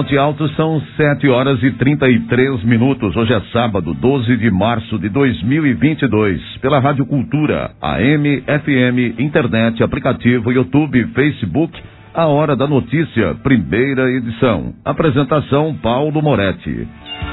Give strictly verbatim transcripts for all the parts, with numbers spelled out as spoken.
Monte Alto são sete horas e trinta e três minutos. Hoje é sábado, doze de março de dois mil e vinte e dois. Pela Rádio Cultura, A M, F M, internet, aplicativo, YouTube, Facebook, a Hora da Notícia, primeira edição. Apresentação, Paulo Moretti.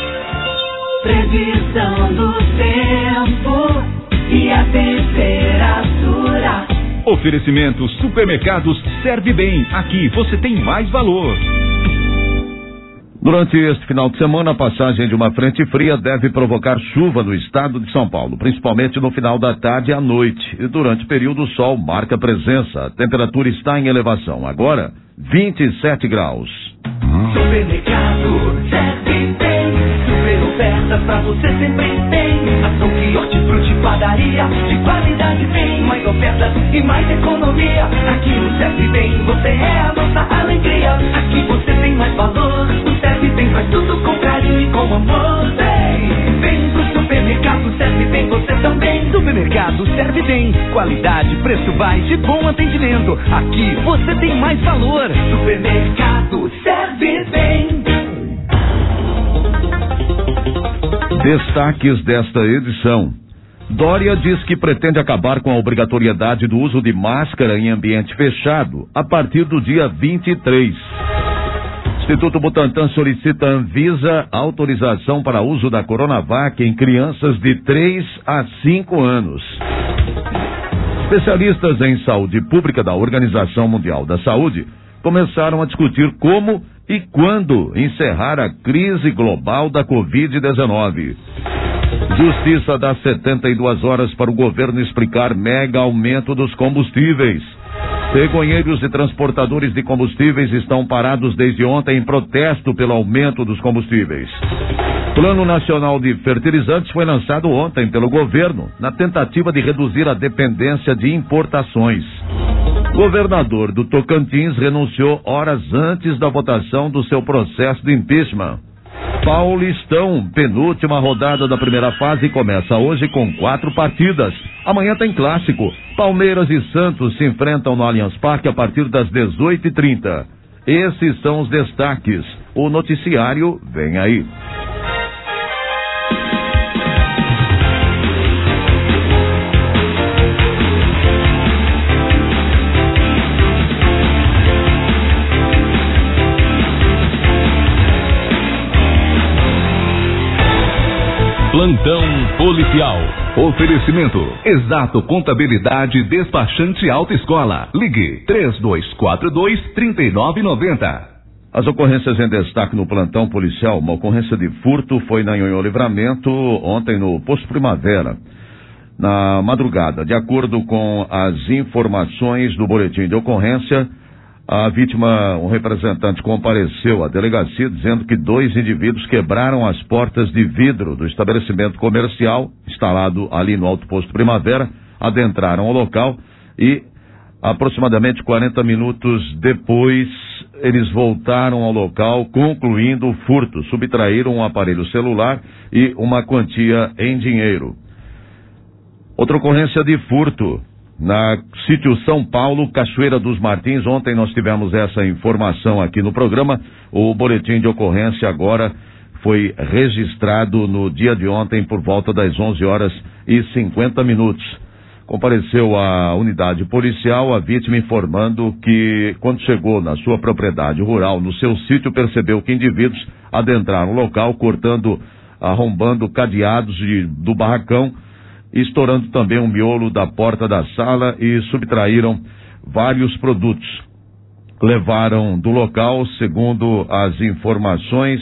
Previsão do tempo e a temperatura. Oferecimento Supermercados Serve Bem. Aqui você tem mais valor. Durante este final de semana, a passagem de uma frente fria deve provocar chuva no estado de São Paulo, principalmente no final da tarde e à noite. E durante o período, o sol marca presença. A temperatura está em elevação. Agora, vinte e sete graus. Supermercado Serve Bem. Super ofertas pra você sempre tem. Ação, quiosque, fruta e padaria. De qualidade bem. Mais ofertas e mais economia. Aqui no Serve Bem, você é a nossa alegria. Aqui você tem mais valor. O Serve Bem faz tudo com carinho e com amor. Vem, vem pro supermercado Serve Bem, você também. Supermercado Serve Bem. Qualidade, preço baixo e bom atendimento. Aqui você tem mais valor. Supermercado Serve Bem. Destaques desta edição. Dória diz que pretende acabar com a obrigatoriedade do uso de máscara em ambiente fechado a partir do dia vinte e três. Instituto Butantan solicita à Anvisa autorização para uso da Coronavac em crianças de três a cinco anos. Especialistas em saúde pública da Organização Mundial da Saúde começaram a discutir como e quando encerrar a crise global da covid dezenove. Justiça dá setenta e duas horas para o governo explicar mega aumento dos combustíveis. Cegonheiros e transportadores de combustíveis estão parados desde ontem em protesto pelo aumento dos combustíveis. Plano Nacional de Fertilizantes foi lançado ontem pelo governo na tentativa de reduzir a dependência de importações. Governador do Tocantins renunciou horas antes da votação do seu processo de impeachment. Paulistão, penúltima rodada da primeira fase, começa hoje com quatro partidas. Amanhã tem clássico. Palmeiras e Santos se enfrentam no Allianz Parque a partir das dezoito e trinta. Esses são os destaques. O noticiário vem aí. Plantão Policial. Oferecimento Exato Contabilidade Despachante Autoescola. Ligue três dois quatro dois, três nove nove zero. As ocorrências em destaque no Plantão Policial. Uma ocorrência de furto foi na Nhonhô Livramento ontem no Posto Primavera, na madrugada. De acordo com as informações do boletim de ocorrência, a vítima, um representante, compareceu à delegacia dizendo que dois indivíduos quebraram as portas de vidro do estabelecimento comercial instalado ali no Alto Posto Primavera, adentraram ao local e aproximadamente quarenta minutos depois eles voltaram ao local, concluindo o furto, subtraíram um aparelho celular e uma quantia em dinheiro. Outra ocorrência de furto na sítio São Paulo, Cachoeira dos Martins. Ontem nós tivemos essa informação aqui no programa. O boletim de ocorrência agora foi registrado no dia de ontem por volta das onze horas e cinquenta minutos. Compareceu à unidade policial a vítima informando que quando chegou na sua propriedade rural, no seu sítio, percebeu que indivíduos adentraram o local, cortando, arrombando cadeados de, do barracão, estourando também um miolo da porta da sala e subtraíram vários produtos. Levaram do local, segundo as informações,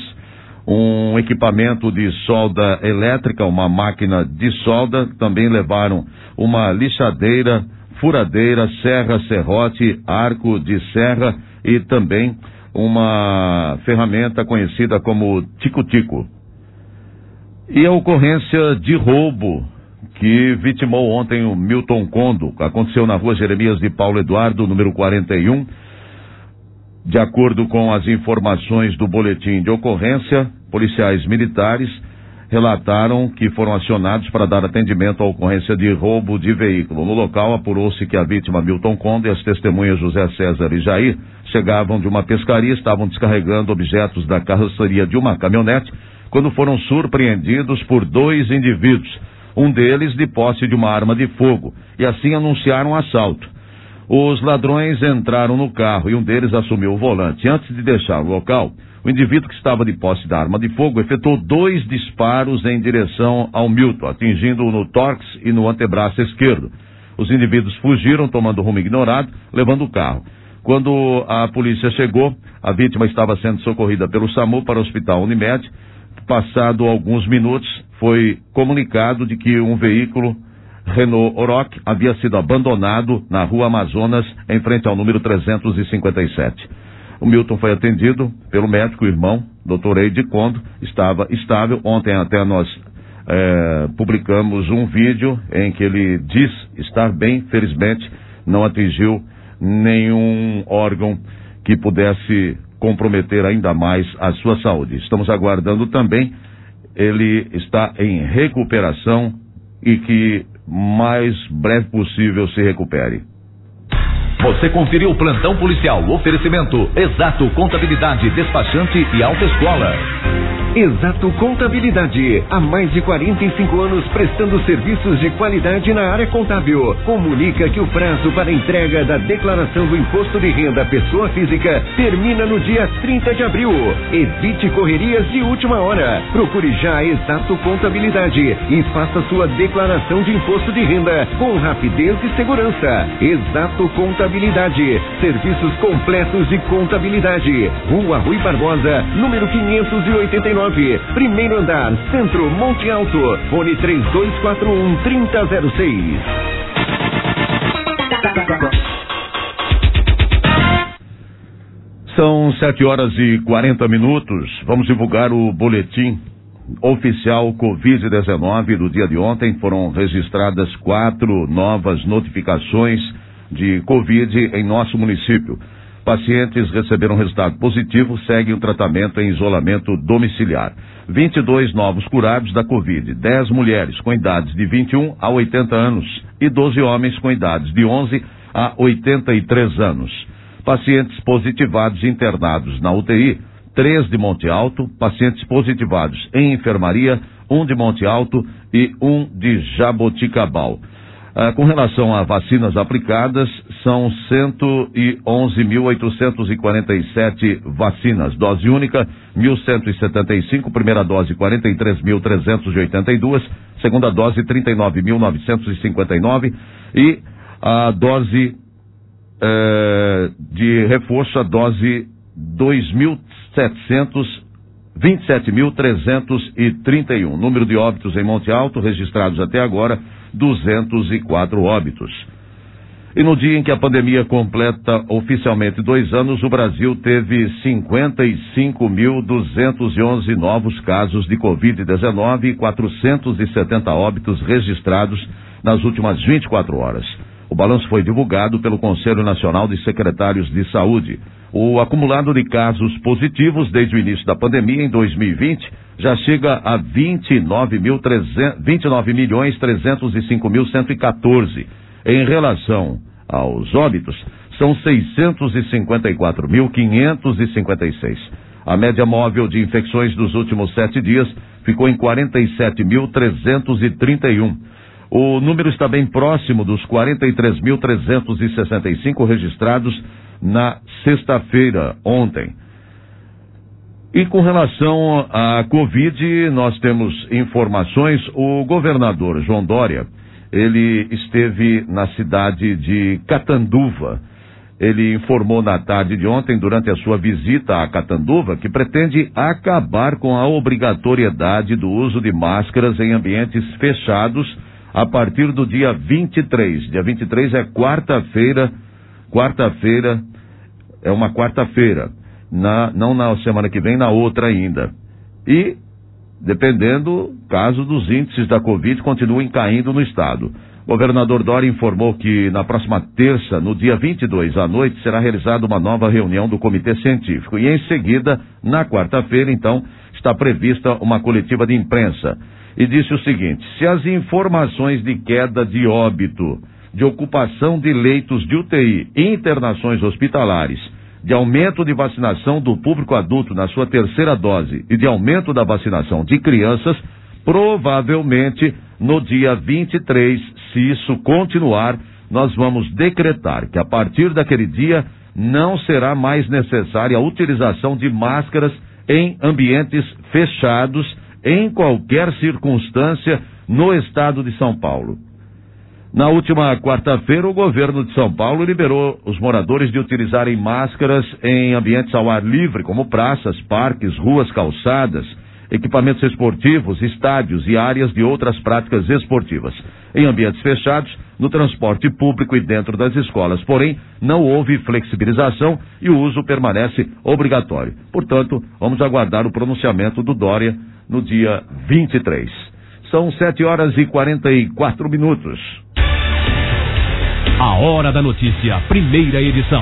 um equipamento de solda elétrica, uma máquina de solda. Também levaram uma lixadeira, furadeira, serra, serrote, arco de serra e também uma ferramenta conhecida como tico-tico. E a ocorrência de roubo que vitimou ontem o Milton Condo aconteceu na rua Jeremias de Paulo Eduardo, número quarenta e um. De acordo com as informações do boletim de ocorrência, policiais militares relataram que foram acionados para dar atendimento à ocorrência de roubo de veículo. No local, apurou-se que a vítima Milton Conde e as testemunhas José César e Jair chegavam de uma pescaria, estavam descarregando objetos da carroceria de uma caminhonete, quando foram surpreendidos por dois indivíduos, um deles de posse de uma arma de fogo, e assim anunciaram um assalto. Os ladrões entraram no carro e um deles assumiu o volante. Antes de deixar o local, o indivíduo que estava de posse da arma de fogo efetuou dois disparos em direção ao Milton, atingindo-o no tórax e no antebraço esquerdo. Os indivíduos fugiram, tomando rumo ignorado, levando o carro. Quando a polícia chegou, a vítima estava sendo socorrida pelo SAMU para o Hospital Unimed. Passado alguns minutos, foi comunicado de que um veículo Renault Oroch havia sido abandonado na Rua Amazonas, em frente ao número trezentos e cinquenta e sete. O Milton foi atendido pelo médico, o irmão, doutor Eide Condo, estava estável. Ontem até nós é, publicamos um vídeo em que ele diz estar bem, felizmente não atingiu nenhum órgão que pudesse comprometer ainda mais a sua saúde. Estamos aguardando também, ele está em recuperação e que mais breve possível se recupere. Você conferiu o Plantão Policial, oferecimento Exato Contabilidade, Despachante e Autoescola. Exato Contabilidade, há mais de quarenta e cinco anos prestando serviços de qualidade na área contábil. Comunica que o prazo para entrega da declaração do Imposto de Renda à Pessoa Física termina no dia trinta de abril. Evite correrias de última hora. Procure já a Exato Contabilidade e faça sua declaração de Imposto de Renda com rapidez e segurança. Exato Contabilidade, serviços completos de contabilidade. Rua Rui Barbosa, número quinhentos e oitenta e nove. Primeiro andar, Centro, Monte Alto. Fone três dois quatro um, três zero zero seis. São sete horas e quarenta minutos. Vamos divulgar o boletim oficial covid dezenove do dia de ontem. Foram registradas quatro novas notificações de Covid em nosso município. Pacientes receberam resultado positivo, seguem o tratamento em isolamento domiciliar. vinte e dois novos curados da Covid, dez mulheres com idades de vinte e um a oitenta anos e doze homens com idades de onze a oitenta e três anos. Pacientes positivados internados na U T I, três de Monte Alto, pacientes positivados em enfermaria, um de Monte Alto e um de Jaboticabal. Ah, com relação a vacinas aplicadas, são cento e onze mil oitocentos e quarenta e sete vacinas. Dose única, mil cento e setenta e cinco. Primeira dose, quarenta e três mil trezentos e oitenta e dois. Segunda dose, trinta e nove mil novecentos e cinquenta e nove. E a dose eh, de reforço, a dose dois mil setecentos, vinte e sete mil trezentos e trinta e um. Número de óbitos em Monte Alto, registrados até agora, duzentos e quatro óbitos. E no dia em que a pandemia completa oficialmente dois anos, o Brasil teve cinquenta e cinco mil duzentos e onze novos casos de covid dezenove e quatrocentos e setenta óbitos registrados nas últimas vinte e quatro horas. O balanço foi divulgado pelo Conselho Nacional de Secretários de Saúde. O acumulado de casos positivos desde o início da pandemia em dois mil e vinte já chega a vinte e nove milhões trezentos e cinco mil cento e quatorze. Em relação aos óbitos, são seiscentos e cinquenta e quatro mil quinhentos e cinquenta e seis. A média móvel de infecções dos últimos sete dias ficou em quarenta e sete mil trezentos e trinta e um. O número está bem próximo dos quarenta e três mil trezentos e sessenta e cinco registrados na sexta-feira, ontem. E com relação à Covid, nós temos informações. O governador João Dória, ele esteve na cidade de Catanduva. Ele informou na tarde de ontem, durante a sua visita a Catanduva, que pretende acabar com a obrigatoriedade do uso de máscaras em ambientes fechados a partir do dia vinte e três. Dia vinte e três é quarta-feira, quarta-feira, é uma quarta-feira, na, não na semana que vem, na outra ainda. E, dependendo, caso dos índices da Covid continuem caindo no estado. O governador Dória informou que na próxima terça, no dia vinte e dois à noite, será realizada uma nova reunião do Comitê Científico. E em seguida, na quarta-feira, então, está prevista uma coletiva de imprensa. E disse o seguinte: se as informações de queda de óbito, de ocupação de leitos de U T I, internações hospitalares, de aumento de vacinação do público adulto na sua terceira dose e de aumento da vacinação de crianças, provavelmente no dia vinte e três, se isso continuar, nós vamos decretar que a partir daquele dia não será mais necessária a utilização de máscaras em ambientes fechados, em qualquer circunstância, no estado de São Paulo. Na última quarta-feira, o governo de São Paulo liberou os moradores de utilizarem máscaras em ambientes ao ar livre, como praças, parques, ruas, calçadas, equipamentos esportivos, estádios e áreas de outras práticas esportivas. Em ambientes fechados, no transporte público e dentro das escolas. Porém, não houve flexibilização e o uso permanece obrigatório. Portanto, vamos aguardar o pronunciamento do Dória no dia vinte e três. São sete horas e quarenta e quatro minutos. A Hora da Notícia, primeira edição.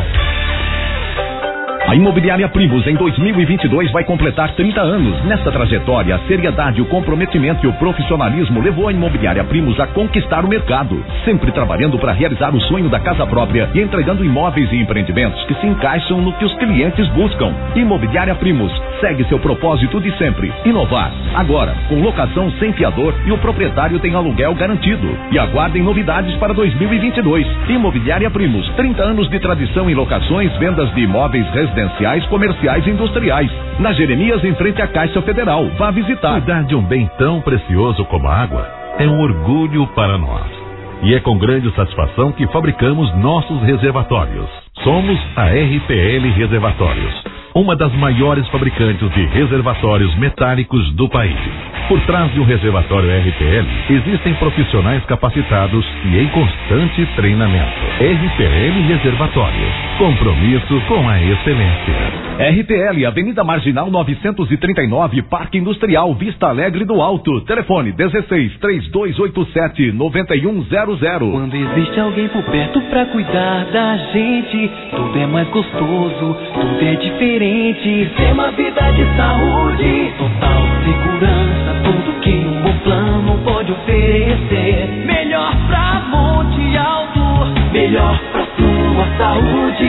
A Imobiliária Primus em dois mil e vinte e dois vai completar trinta anos. Nesta trajetória, a seriedade, o comprometimento e o profissionalismo levou a Imobiliária Primus a conquistar o mercado, sempre trabalhando para realizar o sonho da casa própria e entregando imóveis e empreendimentos que se encaixam no que os clientes buscam. Imobiliária Primus segue seu propósito de sempre, inovar. Agora, com locação sem fiador e o proprietário tem aluguel garantido. E aguardem novidades para dois mil e vinte e dois. Imobiliária Primus, trinta anos de tradição em locações, vendas de imóveis residenciais, comerciais e industriais. Na Jeremias, em frente à Caixa Federal. Vá visitar. Cuidar de um bem tão precioso como a água é um orgulho para nós. E é com grande satisfação que fabricamos nossos reservatórios. Somos a R P L Reservatórios, uma das maiores fabricantes de reservatórios metálicos do país. Por trás de um reservatório R P L, existem profissionais capacitados e em constante treinamento. R P L Reservatórios, compromisso com a excelência. R P L, Avenida Marginal novecentos e trinta e nove, Parque Industrial, Vista Alegre do Alto. Telefone dezesseis, três dois oito sete, nove um zero zero. Quando existe alguém por perto pra cuidar da gente, tudo é mais gostoso, tudo é diferente. Sistema Vida de Saúde, total segurança, tudo que um bom plano pode oferecer. Melhor pra Monte Alto, melhor pra sua saúde.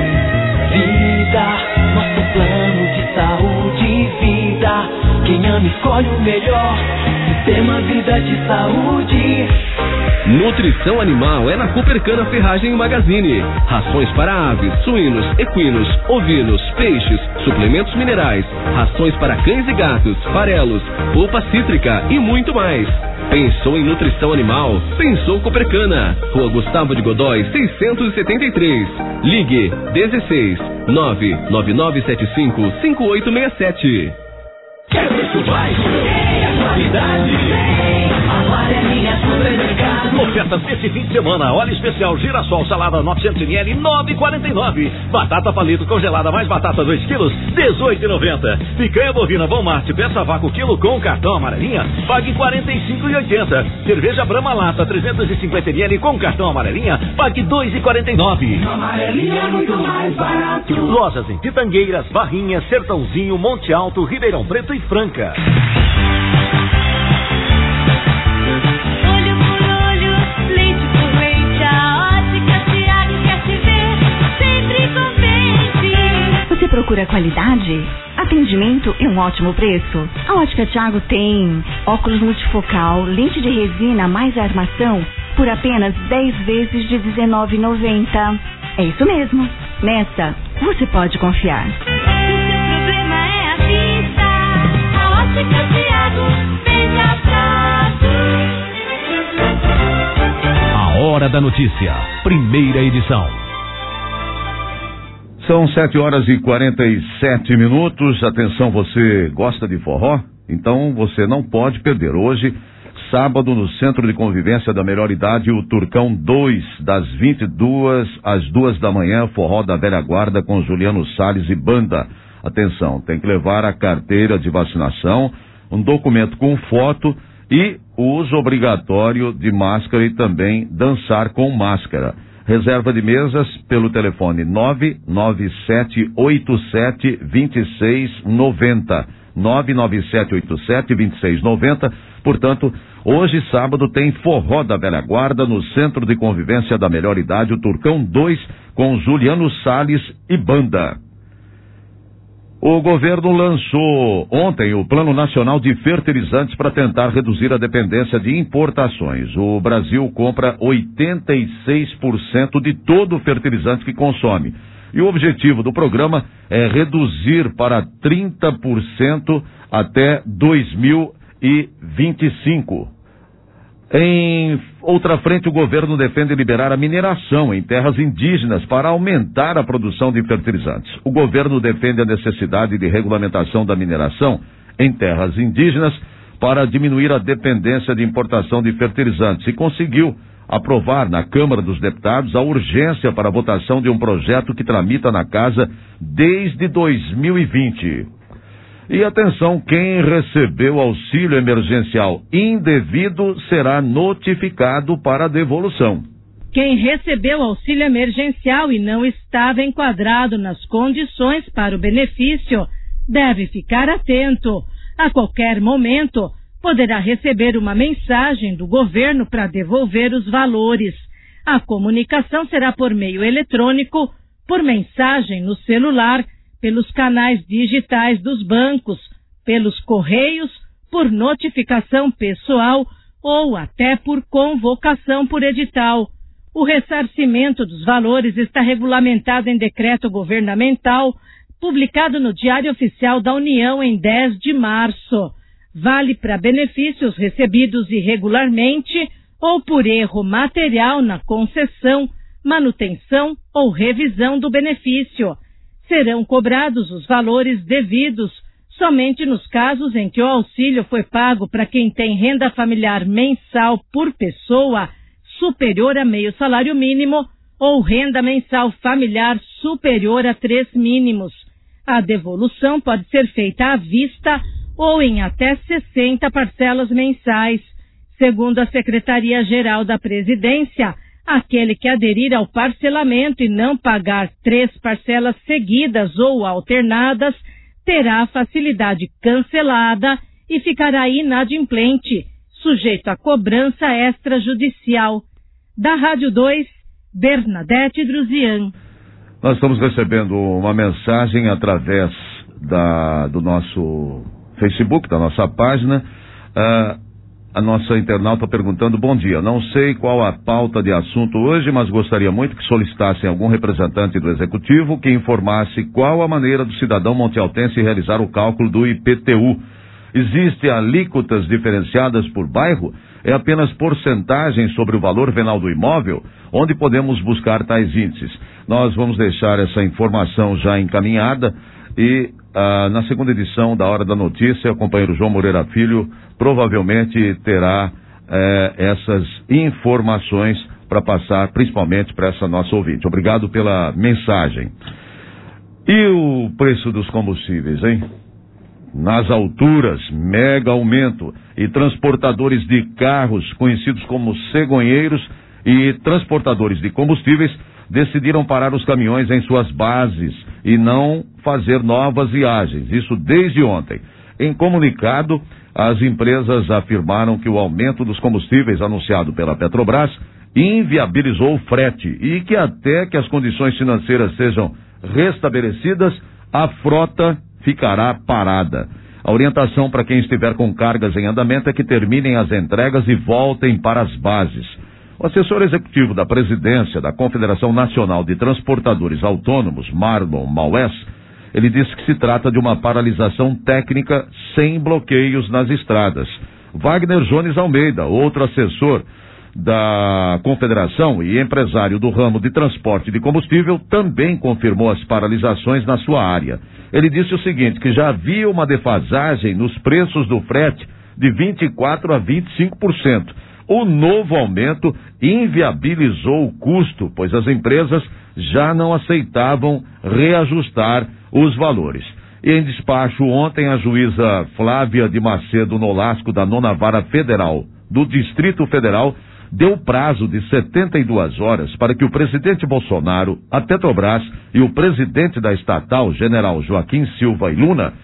Vida, nosso plano de saúde e vida. Quem ama escolhe o melhor. Sistema Vida de Saúde. Nutrição animal é na Coopercana Ferragem e Magazine. Rações para aves, suínos, equinos, ovinos, peixes, suplementos minerais, rações para cães e gatos, farelos, polpa cítrica e muito mais. Pensou em nutrição animal? Pensou Coopercana. Rua Gustavo de Godói, seiscentos e setenta e três. Ligue dezesseis, nove nove nove sete cinco, cinco oito seis sete. Quer preço baixo? É qualidade. Amarelinha Supermercado. Ofertas desse fim de semana. Óleo especial girassol salada novecentos mililitros, nove e quarenta e nove. Batata palito congelada mais batata dois quilos, dezoito e noventa. Picanha bovina Bom Marte, peça vácuo quilo com cartão amarelinha, pague quarenta e cinco e oitenta. Cerveja Brahma lata trezentos e cinquenta mililitros com cartão amarelinha, pague dois e quarenta e nove. Amarelinha é muito mais barato. Lojas em Pitangueiras, Barrinhas, Sertãozinho, Monte Alto, Ribeirão Preto e Franca. Olho por olho, leite por leite, a Ótica Tiago quer te ver sempre contente. Você procura qualidade, atendimento e um ótimo preço? A Ótica Tiago tem óculos multifocal, lente de resina mais armação por apenas dez vezes de dezenove reais e noventa centavos. É isso mesmo. Nessa, você pode confiar. Se o seu problema é a vista, a Ótica Tiago veja prazo. A Hora da Notícia, primeira edição. São sete horas e quarenta e sete minutos. Atenção, você gosta de forró? Então você não pode perder. Hoje, sábado, no Centro de Convivência da Melhor Idade, o Turcão dois, das vinte e duas às duas da manhã, forró da velha guarda com Juliano Salles e banda. Atenção, tem que levar a carteira de vacinação, um documento com foto e o uso obrigatório de máscara e também dançar com máscara. Reserva de mesas pelo telefone nove nove sete oito sete dois seis nove zero. nove nove sete oito sete, dois seis nove zero. Portanto, hoje, sábado, tem Forró da Velha Guarda no Centro de Convivência da Melhor Idade, o Turcão dois, com Juliano Salles e banda. O governo lançou ontem o Plano Nacional de Fertilizantes para tentar reduzir a dependência de importações. O Brasil compra oitenta e seis por cento de todo o fertilizante que consome. E o objetivo do programa é reduzir para trinta por cento até dois mil e vinte e cinco. Em outra frente, o governo defende liberar a mineração em terras indígenas para aumentar a produção de fertilizantes. O governo defende a necessidade de regulamentação da mineração em terras indígenas para diminuir a dependência de importação de fertilizantes e conseguiu aprovar na Câmara dos Deputados a urgência para a votação de um projeto que tramita na casa desde dois mil e vinte. E atenção, quem recebeu auxílio emergencial indevido será notificado para devolução. Quem recebeu auxílio emergencial e não estava enquadrado nas condições para o benefício deve ficar atento. A qualquer momento, poderá receber uma mensagem do governo para devolver os valores. A comunicação será por meio eletrônico, por mensagem no celular, pelos canais digitais dos bancos, pelos correios, por notificação pessoal ou até por convocação por edital. O ressarcimento dos valores está regulamentado em decreto governamental, publicado no Diário Oficial da União em dez de março. Vale para benefícios recebidos irregularmente ou por erro material na concessão, manutenção ou revisão do benefício. Serão cobrados os valores devidos somente nos casos em que o auxílio foi pago para quem tem renda familiar mensal por pessoa superior a meio salário mínimo ou renda mensal familiar superior a três mínimos. A devolução pode ser feita à vista ou em até sessenta parcelas mensais. Segundo a Secretaria-Geral da Presidência, aquele que aderir ao parcelamento e não pagar três parcelas seguidas ou alternadas terá a facilidade cancelada e ficará inadimplente, sujeito a cobrança extrajudicial. Da Rádio dois, Bernadette Druzian. Nós estamos recebendo uma mensagem através da, do nosso Facebook, da nossa página. Uh, A nossa internauta perguntando: bom dia, não sei qual a pauta de assunto hoje, mas gostaria muito que solicitassem algum representante do Executivo que informasse qual a maneira do cidadão montealtense realizar o cálculo do I P T U. Existem alíquotas diferenciadas por bairro? É apenas porcentagem sobre o valor venal do imóvel? Onde podemos buscar tais índices? Nós vamos deixar essa informação já encaminhada e ah, na segunda edição da Hora da Notícia, o companheiro João Moreira Filho provavelmente terá eh, essas informações para passar principalmente para essa nossa ouvinte. Obrigado pela mensagem. E o preço dos combustíveis, hein? Nas alturas, mega aumento, e transportadores de carros, conhecidos como cegonheiros, e transportadores de combustíveis decidiram parar os caminhões em suas bases e não fazer novas viagens, isso desde ontem. Em comunicado, as empresas afirmaram que o aumento dos combustíveis anunciado pela Petrobras inviabilizou o frete e que até que as condições financeiras sejam restabelecidas, a frota ficará parada. A orientação para quem estiver com cargas em andamento é que terminem as entregas e voltem para as bases. O assessor executivo da presidência da Confederação Nacional de Transportadores Autônomos, Marlon Maués, ele disse que se trata de uma paralisação técnica sem bloqueios nas estradas. Wagner Jones Almeida, outro assessor da Confederação e empresário do ramo de transporte de combustível, também confirmou as paralisações na sua área. Ele disse o seguinte, que já havia uma defasagem nos preços do frete de vinte e quatro a vinte e cinco por cento. O novo aumento inviabilizou o custo, pois as empresas já não aceitavam reajustar os valores. E em despacho ontem, a juíza Flávia de Macedo Nolasco, da Nona Vara Federal do Distrito Federal, deu prazo de setenta e duas horas para que o presidente Bolsonaro, a Petrobras e o presidente da estatal, general Joaquim Silva e Luna,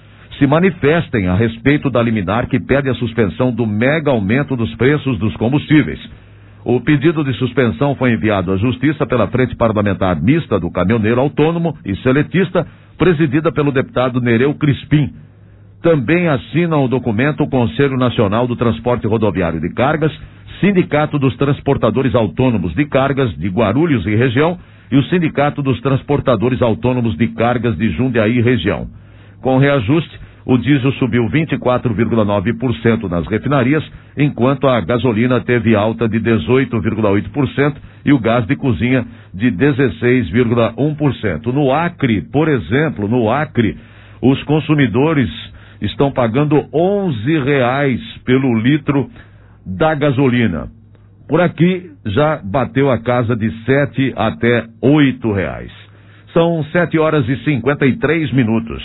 se manifestem a respeito da liminar que pede a suspensão do mega aumento dos preços dos combustíveis. O pedido de suspensão foi enviado à Justiça pela Frente Parlamentar Mista do Caminhoneiro Autônomo e Seletista, presidida pelo deputado Nereu Crispim. Também assinam o documento o Conselho Nacional do Transporte Rodoviário de Cargas, Sindicato dos Transportadores Autônomos de Cargas de Guarulhos e região e o Sindicato dos Transportadores Autônomos de Cargas de Jundiaí e região. Com reajuste, o diesel subiu vinte e quatro vírgula nove por cento nas refinarias, enquanto a gasolina teve alta de dezoito vírgula oito por cento e o gás de cozinha de dezesseis vírgula um por cento. No Acre, por exemplo, no Acre, os consumidores estão pagando onze reais pelo litro da gasolina. Por aqui já bateu a casa de sete até oito reais. São sete horas e cinquenta e três minutos.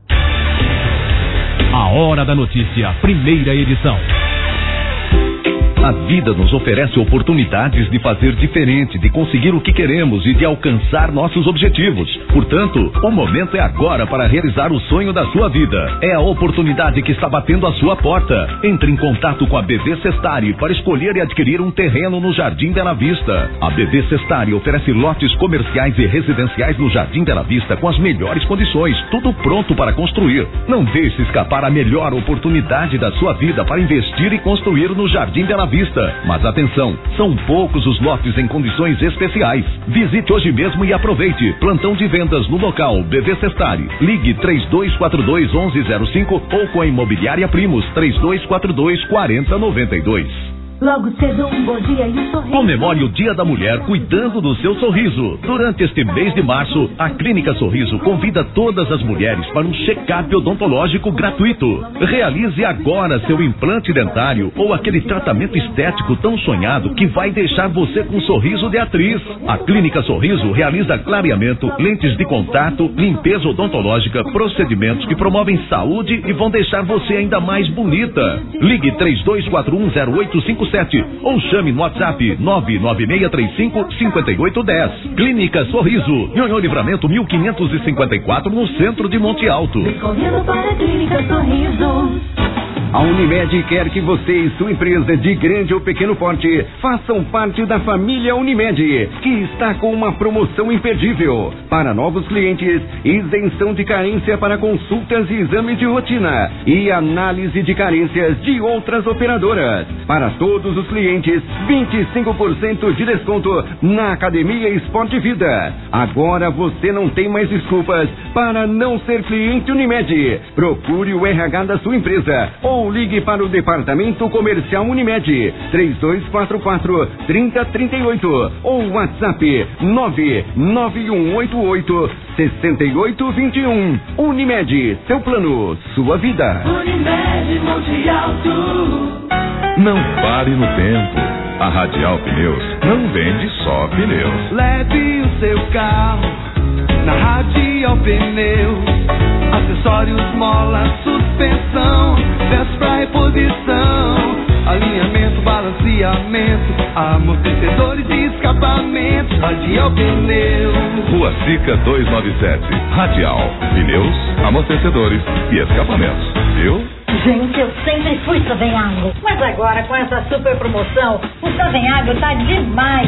A Hora da Notícia, primeira edição. A vida nos oferece oportunidades de fazer diferente, de conseguir o que queremos e de alcançar nossos objetivos. Portanto, o momento é agora para realizar o sonho da sua vida. É a oportunidade que está batendo a sua porta. Entre em contato com a B V Sestari para escolher e adquirir um terreno no Jardim Bela Vista. A B V Sestari oferece lotes comerciais e residenciais no Jardim Bela Vista com as melhores condições, tudo pronto para construir. Não deixe escapar a melhor oportunidade da sua vida para investir e construir no Jardim Bela Vista. Mas atenção, são poucos os lotes em condições especiais. Visite hoje mesmo e aproveite. Plantão de vendas no local B V Sestari. Ligue três dois quatro dois, onze zero cinco ou com a Imobiliária Primos três dois quatro dois, quatro zero nove dois. Logo cedo, um bom dia e um sorriso. Comemore o Dia da Mulher cuidando do seu sorriso. Durante este mês de março, a Clínica Sorriso convida todas as mulheres para um check-up odontológico gratuito. Realize agora seu implante dentário ou aquele tratamento estético tão sonhado que vai deixar você com um sorriso de atriz. A Clínica Sorriso realiza clareamento, lentes de contato, limpeza odontológica, procedimentos que promovem saúde e vão deixar você ainda mais bonita. Ligue três dois quatro um, zero oito cinco sete ou chame no WhatsApp nove nove seis três cinco, cinco oito um zero. Clínica Sorriso, Nhonhô Livramento mil quinhentos e cinquenta e quatro, no centro de Monte Alto. Correndo para a Clínica Sorriso. A Unimed quer que você e sua empresa de grande ou pequeno porte façam parte da família Unimed, que está com uma promoção imperdível. Para novos clientes, isenção de carência para consultas e exames de rotina e análise de carências de outras operadoras. Para todos os clientes, vinte e cinco por cento de desconto na Academia Esporte Vida. Agora você não tem mais desculpas para não ser cliente Unimed. Procure o R H da sua empresa ou ligue para o Departamento Comercial Unimed três dois quatro quatro, três zero três oito ou WhatsApp nove nove um oito oito, seis oito dois um. Unimed, seu plano, sua vida. Unimed Monte Alto. Não pare no tempo. A Radial Pneus não vende só pneus. Leve o seu carro na Radial Pneus. Acessórios, mola, suspensão, peças pra reposição, alinhamento, balanceamento, amortecedores e escapamentos. Radial Pneus. Rua Sica duzentos e noventa e sete. Radial Pneus, amortecedores e escapamentos. Viu? Gente, eu sempre fui Savenhago, mas agora com essa super promoção, o Savenhago tá demais.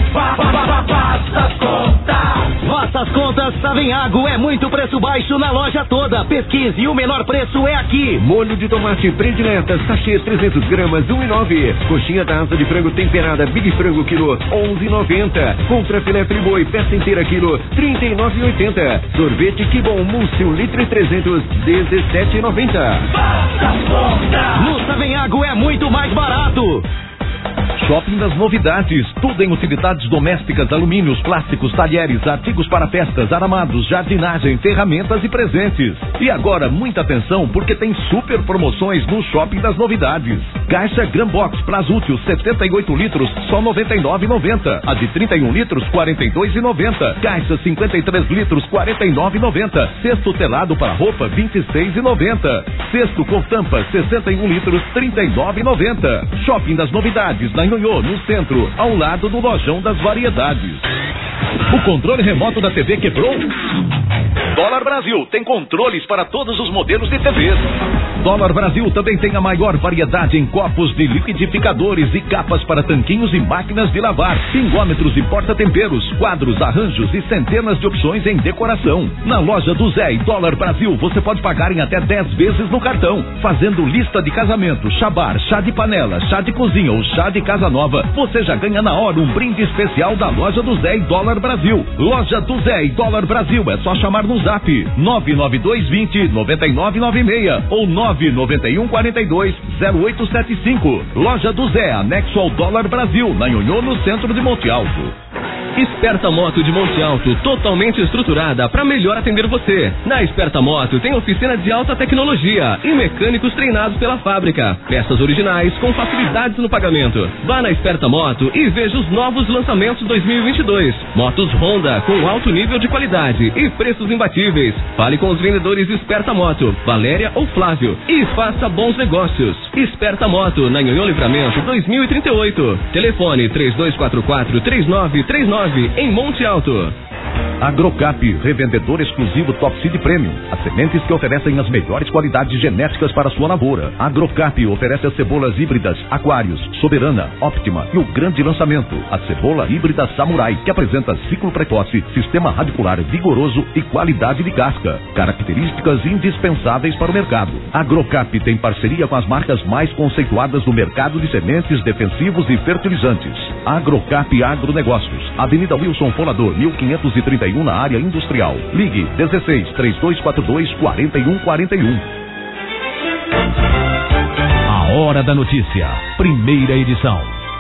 Faça as contas. Faça as contas, Savenhago é muito preço baixo na loja toda. Pesquise e o menor preço é aqui. Molho de tomate predileta, sachê trezentos gramas, um e nove. Coxinha da asa de frango temperada, Big Frango quilo, onze e noventa. Contra filé friboi, peça inteira quilo, trinta e nove e oitenta. Sorvete Que Bom Mousse, um litro e trezentos, dezessete e noventa. Faça as contas. No Savenhago é muito mais barato. Shopping das Novidades, tudo em utilidades domésticas, alumínios, plásticos, talheres, artigos para festas, aramados, jardinagem, ferramentas e presentes. E agora, muita atenção, porque tem super promoções no Shopping das Novidades. Caixa Gran Box Prazútil, setenta e oito litros, só noventa e nove reais e noventa centavos. A de trinta e um litros, quarenta e dois reais e noventa centavos. Caixa cinquenta e três litros, quarenta e nove reais e noventa centavos. Cesto telado para roupa, vinte e seis reais e noventa centavos. Cesto com tampa, sessenta e um litros, trinta e nove reais e noventa centavos. Shopping das Novidades, na Nhonhô, no centro, ao lado do Lojão das Variedades. O controle remoto da T V quebrou? Dólar Brasil tem controles para todos os modelos de T Vs. Dólar Brasil também tem a maior variedade em copos de liquidificadores e capas para tanquinhos e máquinas de lavar, pingômetros e porta-temperos, quadros, arranjos e centenas de opções em decoração. Na loja do Zé e Dólar Brasil você pode pagar em até dez vezes no cartão. Fazendo lista de casamento, chabar, chá de panela, chá de cozinha ou chá de casa nova, você já ganha na hora um brinde especial da loja do Zé e Dólar Brasil. Loja do Zé e Dólar Brasil, é só chamar no Zap nove nove dois dois zero nove nove nove seis ou nove nove um quatro dois zero oito sete cinco. Loja do Zé, anexo ao Dólar Brasil, na Nhonhô, no centro de Monte Alto. Esperta Moto de Monte Alto, totalmente estruturada para melhor atender você. Na Esperta Moto tem oficina de alta tecnologia e mecânicos treinados pela fábrica. Peças originais com facilidades no pagamento. Vá na Esperta Moto e veja os novos lançamentos dois mil e vinte e dois. Motos Honda com alto nível de qualidade e preços imbatíveis. Fale com os vendedores Esperta Moto, Valéria ou Flávio, e faça bons negócios. Esperta Moto, na Nhonhô Livramento dois mil e trinta e oito. Telefone três dois quatro quatro três nove três nove em Monte Alto. Agrocap, revendedor exclusivo Top Seed Premium. As sementes que oferecem as melhores qualidades genéticas para sua lavoura. Agrocap oferece as cebolas híbridas Aquários, Soberana, Optima e o grande lançamento, a cebola híbrida Samurai, que apresenta ciclo precoce, sistema radicular vigoroso e qualidade de casca. Características indispensáveis para o mercado. Agrocap tem parceria com as marcas mais conceituadas do mercado de sementes, defensivos e fertilizantes. Agrocap Agronegócios, Avenida Wilson Fonador, mil quinhentos e trinta e um, na área industrial. Ligue dezesseis, três dois quatro dois, quatro um quatro um. A Hora da Notícia, primeira edição.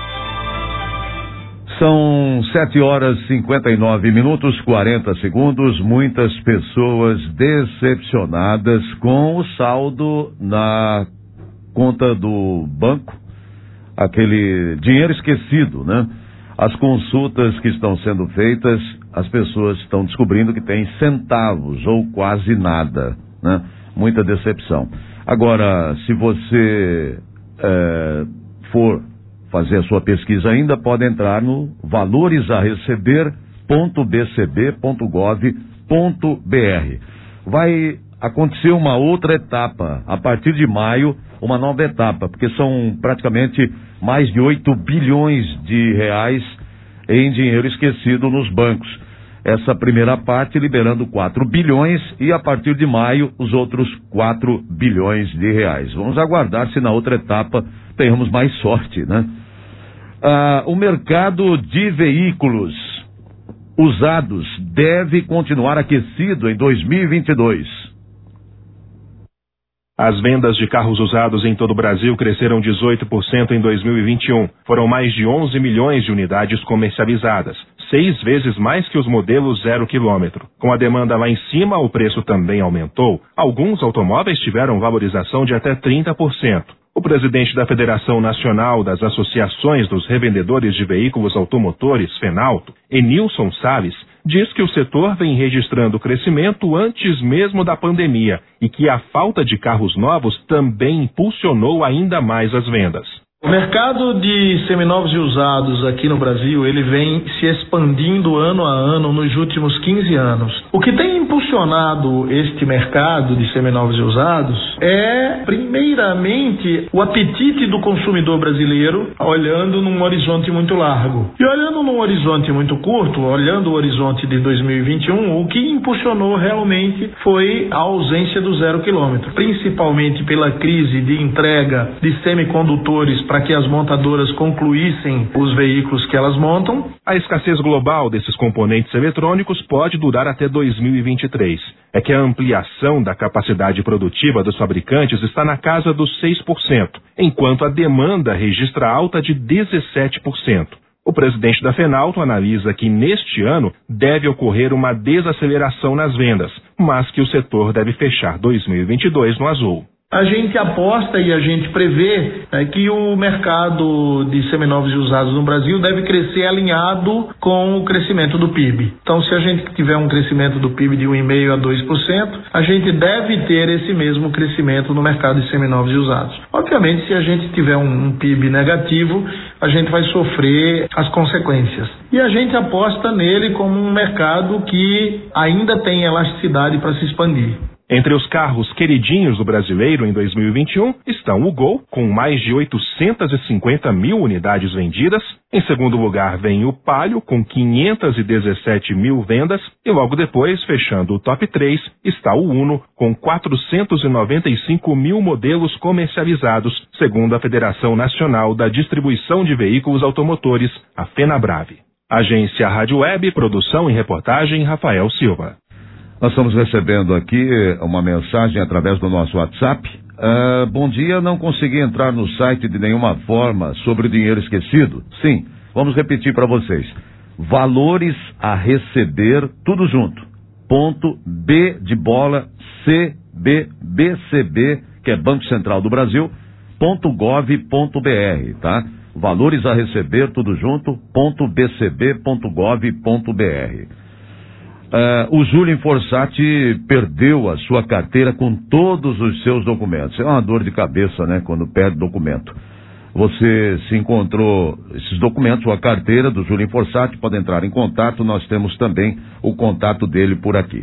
São sete horas e cinquenta e nove minutos, quarenta segundos. Muitas pessoas decepcionadas com o saldo na conta do banco, aquele dinheiro esquecido, né? As consultas que estão sendo feitas, as pessoas estão descobrindo que tem centavos ou quase nada, né? Muita decepção. Agora, se você é, for fazer a sua pesquisa ainda, pode entrar no valores a receber ponto b c b ponto gov ponto b r. Vai acontecer uma outra etapa, a partir de maio, uma nova etapa, porque são praticamente mais de oito bilhões de reais em dinheiro esquecido nos bancos. Essa primeira parte liberando quatro bilhões e a partir de maio os outros quatro bilhões de reais. Vamos aguardar se na outra etapa tenhamos mais sorte, né? Ah, o mercado de veículos usados deve continuar aquecido em dois mil e vinte e dois. As vendas de carros usados em todo o Brasil cresceram dezoito por cento em dois mil e vinte e um. Foram mais de onze milhões de unidades comercializadas, seis vezes mais que os modelos zero quilômetro. Com a demanda lá em cima, o preço também aumentou. Alguns automóveis tiveram valorização de até trinta por cento. O presidente da Federação Nacional das Associações dos Revendedores de Veículos Automotores, Fenalto, Enilson Salles, diz que o setor vem registrando crescimento antes mesmo da pandemia e que a falta de carros novos também impulsionou ainda mais as vendas. O mercado de seminovos e usados aqui no Brasil, ele vem se expandindo ano a ano nos últimos quinze anos. O que tem impulsionado este mercado de seminovos e usados é, primeiramente, o apetite do consumidor brasileiro olhando num horizonte muito largo. E olhando num horizonte muito curto, olhando o horizonte de dois mil e vinte e um, o que impulsionou realmente foi a ausência do zero quilômetro, principalmente pela crise de entrega de semicondutores para que as montadoras concluíssem os veículos que elas montam. A escassez global desses componentes eletrônicos pode durar até dois mil e vinte e três. É que a ampliação da capacidade produtiva dos fabricantes está na casa dos seis por cento, enquanto a demanda registra alta de dezessete por cento. O presidente da Fenalto analisa que neste ano deve ocorrer uma desaceleração nas vendas, mas que o setor deve fechar dois mil e vinte e dois no azul. A gente aposta e a gente prevê né, que o mercado de seminovos e usados no Brasil deve crescer alinhado com o crescimento do P I B. Então, se a gente tiver um crescimento do P I B de um vírgula cinco por cento a dois por cento, a gente deve ter esse mesmo crescimento no mercado de seminovos e usados. Obviamente, se a gente tiver um, um P I B negativo, a gente vai sofrer as consequências. E a gente aposta nele como um mercado que ainda tem elasticidade para se expandir. Entre os carros queridinhos do brasileiro em dois mil e vinte e um estão o Gol, com mais de oitocentas e cinquenta mil unidades vendidas. Em segundo lugar vem o Palio, com quinhentas e dezessete mil vendas. E logo depois, fechando o top três, está o Uno, com quatrocentos e noventa e cinco mil modelos comercializados, segundo a Federação Nacional da Distribuição de Veículos Automotores, a FenaBrave. Agência Rádio Web, produção e reportagem, Rafael Silva. Nós estamos recebendo aqui uma mensagem através do nosso WhatsApp. Uh, bom dia, não consegui entrar no site de nenhuma forma sobre o dinheiro esquecido. Sim, vamos repetir para vocês. Valores a receber, tudo junto. Ponto B de bola, C B B C B, que é Banco Central do Brasil, ponto gov ponto br, tá? Valores a receber, tudo junto, ponto B C B ponto gov ponto br. Uh, o Júlio Forzati perdeu a sua carteira com todos os seus documentos. É uma dor de cabeça, né, quando perde documento. Você se encontrou esses documentos, ou a carteira do Júlio Forzati, pode entrar em contato, nós temos também o contato dele por aqui.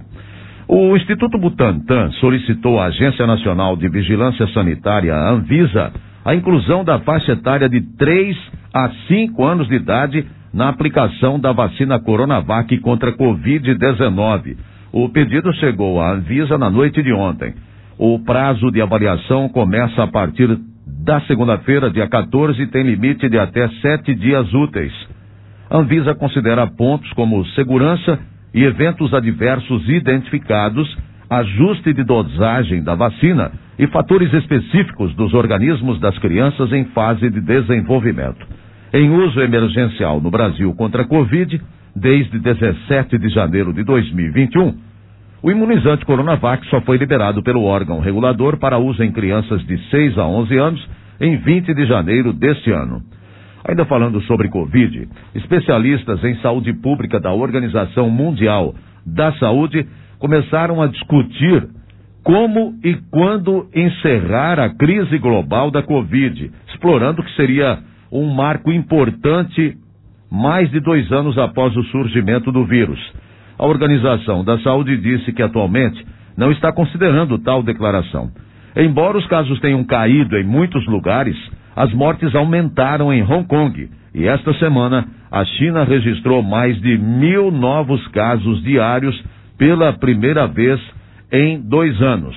O Instituto Butantan solicitou à Agência Nacional de Vigilância Sanitária, a Anvisa, a inclusão da faixa etária de três a cinco anos de idade na aplicação da vacina Coronavac contra a covid dezenove. O pedido chegou à Anvisa na noite de ontem. O prazo de avaliação começa a partir da segunda-feira, dia quatorze, e tem limite de até sete dias úteis. A Anvisa considera pontos como segurança e eventos adversos identificados, ajuste de dosagem da vacina e fatores específicos dos organismos das crianças em fase de desenvolvimento. Em uso emergencial no Brasil contra a Covid, desde dezessete de janeiro de dois mil e vinte e um, o imunizante Coronavac só foi liberado pelo órgão regulador para uso em crianças de seis a onze anos em vinte de janeiro deste ano. Ainda falando sobre Covid, especialistas em saúde pública da Organização Mundial da Saúde começaram a discutir como e quando encerrar a crise global da Covid, explorando que seria um marco importante mais de dois anos após o surgimento do vírus. A Organização da Saúde disse que atualmente não está considerando tal declaração. Embora os casos tenham caído em muitos lugares, as mortes aumentaram em Hong Kong e esta semana a China registrou mais de mil novos casos diários pela primeira vez em dois anos.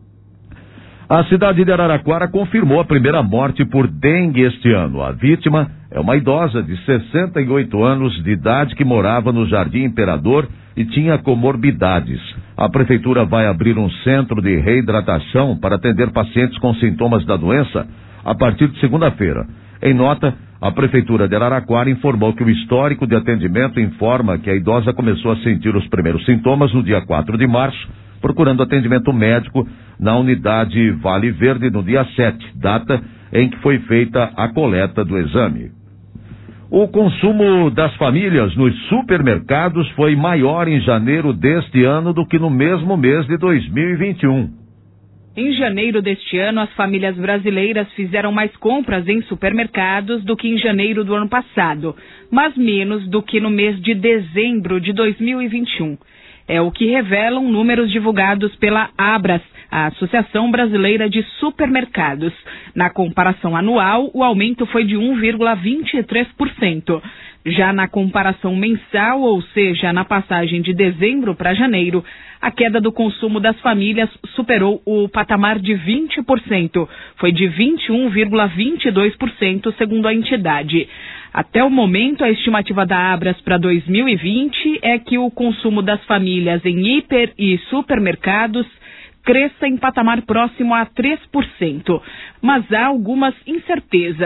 A cidade de Araraquara confirmou a primeira morte por dengue este ano. A vítima é uma idosa de sessenta e oito anos de idade que morava no Jardim Imperador e tinha comorbidades. A prefeitura vai abrir um centro de reidratação para atender pacientes com sintomas da doença a partir de segunda-feira. Em nota, a prefeitura de Araraquara informou que o histórico de atendimento informa que a idosa começou a sentir os primeiros sintomas no dia quatro de março, procurando atendimento médico na unidade Vale Verde no dia sete, data em que foi feita a coleta do exame. O consumo das famílias nos supermercados foi maior em janeiro deste ano do que no mesmo mês de dois mil e vinte e um. Em janeiro deste ano, as famílias brasileiras fizeram mais compras em supermercados do que em janeiro do ano passado, mas menos do que no mês de dezembro de dois mil e vinte e um. É o que revelam números divulgados pela Abras, a Associação Brasileira de Supermercados. Na comparação anual, o aumento foi de um vírgula vinte e três por cento. Já na comparação mensal, ou seja, na passagem de dezembro para janeiro, a queda do consumo das famílias superou o patamar de vinte por cento. Foi de vinte e um vírgula vinte e dois por cento, segundo a entidade. Até o momento, a estimativa da Abras para dois mil e vinte é que o consumo das famílias em hiper e supermercados cresça em patamar próximo a três por cento. Mas há algumas incertezas.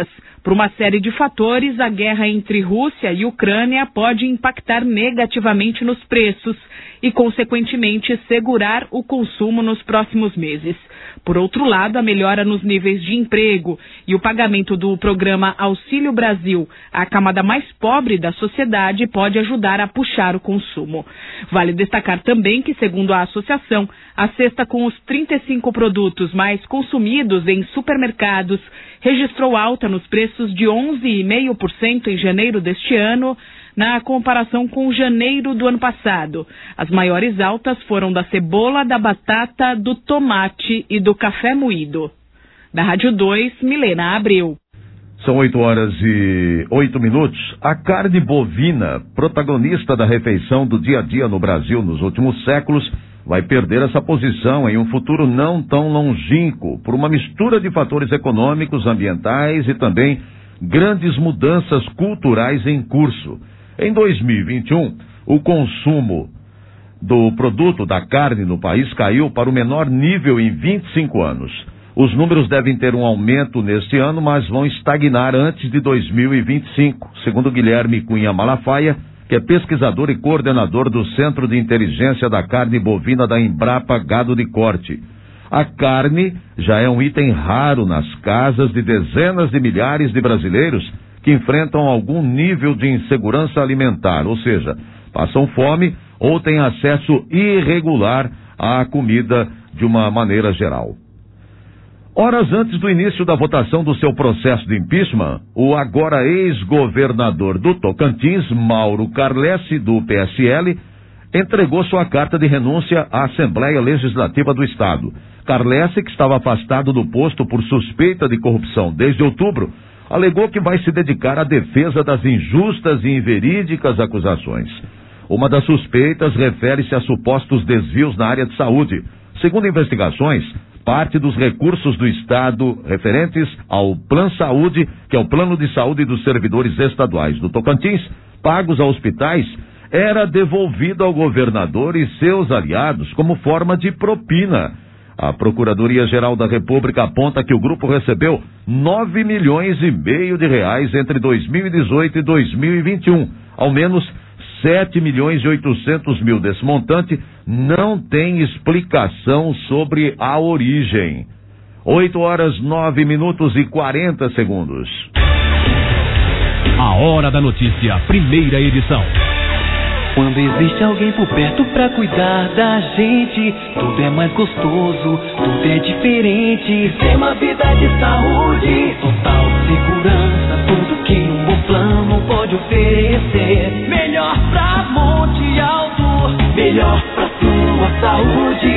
Por uma série de fatores, a guerra entre Rússia e Ucrânia pode impactar negativamente nos preços e, consequentemente, segurar o consumo nos próximos meses. Por outro lado, a melhora nos níveis de emprego e o pagamento do programa Auxílio Brasil à camada mais pobre da sociedade pode ajudar a puxar o consumo. Vale destacar também que, segundo a associação, a cesta com os trinta e cinco produtos mais consumidos em supermercados registrou alta nos preços de onze vírgula cinco por cento em janeiro deste ano, na comparação com janeiro do ano passado. As maiores altas foram da cebola, da batata, do tomate e do café moído. Da Rádio dois, Milena Abreu. São oito horas e oito minutos. A carne bovina, protagonista da refeição do dia a dia no Brasil nos últimos séculos, vai perder essa posição em um futuro não tão longínquo, por uma mistura de fatores econômicos, ambientais e também grandes mudanças culturais em curso. Em dois mil e vinte e um, o consumo do produto da carne no país caiu para o menor nível em vinte e cinco anos. Os números devem ter um aumento neste ano, mas vão estagnar antes de dois mil e vinte e cinco, segundo Guilherme Cunha Malafaia, que é pesquisador e coordenador do Centro de Inteligência da Carne Bovina da Embrapa Gado de Corte. A carne já é um item raro nas casas de dezenas de milhares de brasileiros que enfrentam algum nível de insegurança alimentar, ou seja, passam fome ou têm acesso irregular à comida de uma maneira geral. Horas antes do início da votação do seu processo de impeachment, o agora ex-governador do Tocantins, Mauro Carlesse, do P S L, entregou sua carta de renúncia à Assembleia Legislativa do Estado. Carlesse, que estava afastado do posto por suspeita de corrupção desde outubro, alegou que vai se dedicar à defesa das injustas e inverídicas acusações. Uma das suspeitas refere-se a supostos desvios na área de saúde. Segundo investigações, parte dos recursos do Estado referentes ao Plano Saúde, que é o Plano de Saúde dos Servidores Estaduais do Tocantins, pagos a hospitais, era devolvido ao governador e seus aliados como forma de propina. A Procuradoria-Geral da República aponta que o grupo recebeu nove milhões e meio de reais entre dois mil e dezoito e dois mil e vinte e um. Ao menos sete milhões e oitocentos mil desse montante não tem explicação sobre a origem. oito horas, nove minutos e quarenta segundos. A Hora da Notícia, primeira edição. Quando existe alguém por perto pra cuidar da gente, tudo é mais gostoso, tudo é diferente. Sistema Vida de Saúde, total segurança, tudo que um bom plano pode oferecer. Melhor pra Monte Alto, melhor pra sua saúde.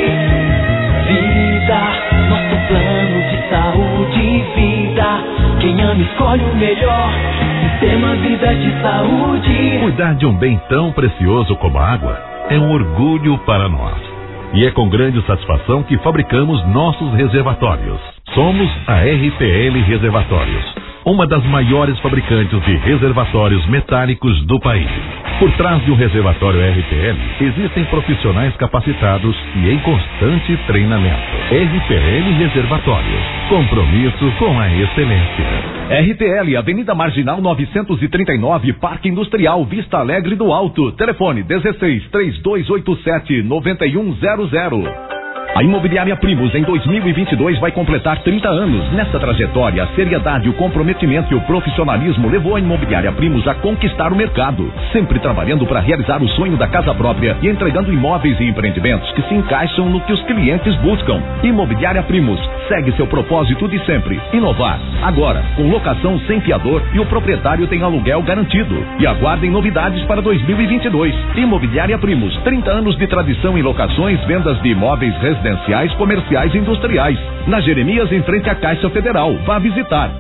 Vida, nosso plano de saúde e vida. Quem ama escolhe o melhor. Sistema Vida de Saúde. Cuidar de um bem tão precioso como a água é um orgulho para nós. E é com grande satisfação que fabricamos nossos reservatórios. Somos a R P L Reservatórios, uma das maiores fabricantes de reservatórios metálicos do país. Por trás de um reservatório R P L, existem profissionais capacitados e em constante treinamento. R P L Reservatórios, compromisso com a excelência. R T L, Avenida Marginal novecentos e trinta e nove, Parque Industrial, Vista Alegre do Alto. Telefone dezesseis, três dois oito sete, nove um zero zero. A Imobiliária Primos em dois mil e vinte e dois vai completar trinta anos. Nessa trajetória, a seriedade, o comprometimento e o profissionalismo levou a Imobiliária Primos a conquistar o mercado, sempre trabalhando para realizar o sonho da casa própria e entregando imóveis e empreendimentos que se encaixam no que os clientes buscam. Imobiliária Primos segue seu propósito de sempre, inovar. Agora, com locação sem fiador e o proprietário tem aluguel garantido. E aguardem novidades para dois mil e vinte e dois. Imobiliária Primos, trinta anos de tradição em locações, vendas de imóveis residenciais, residenciais, comerciais e industriais. Na Jeremias, em frente à Caixa Federal. Vá visitar.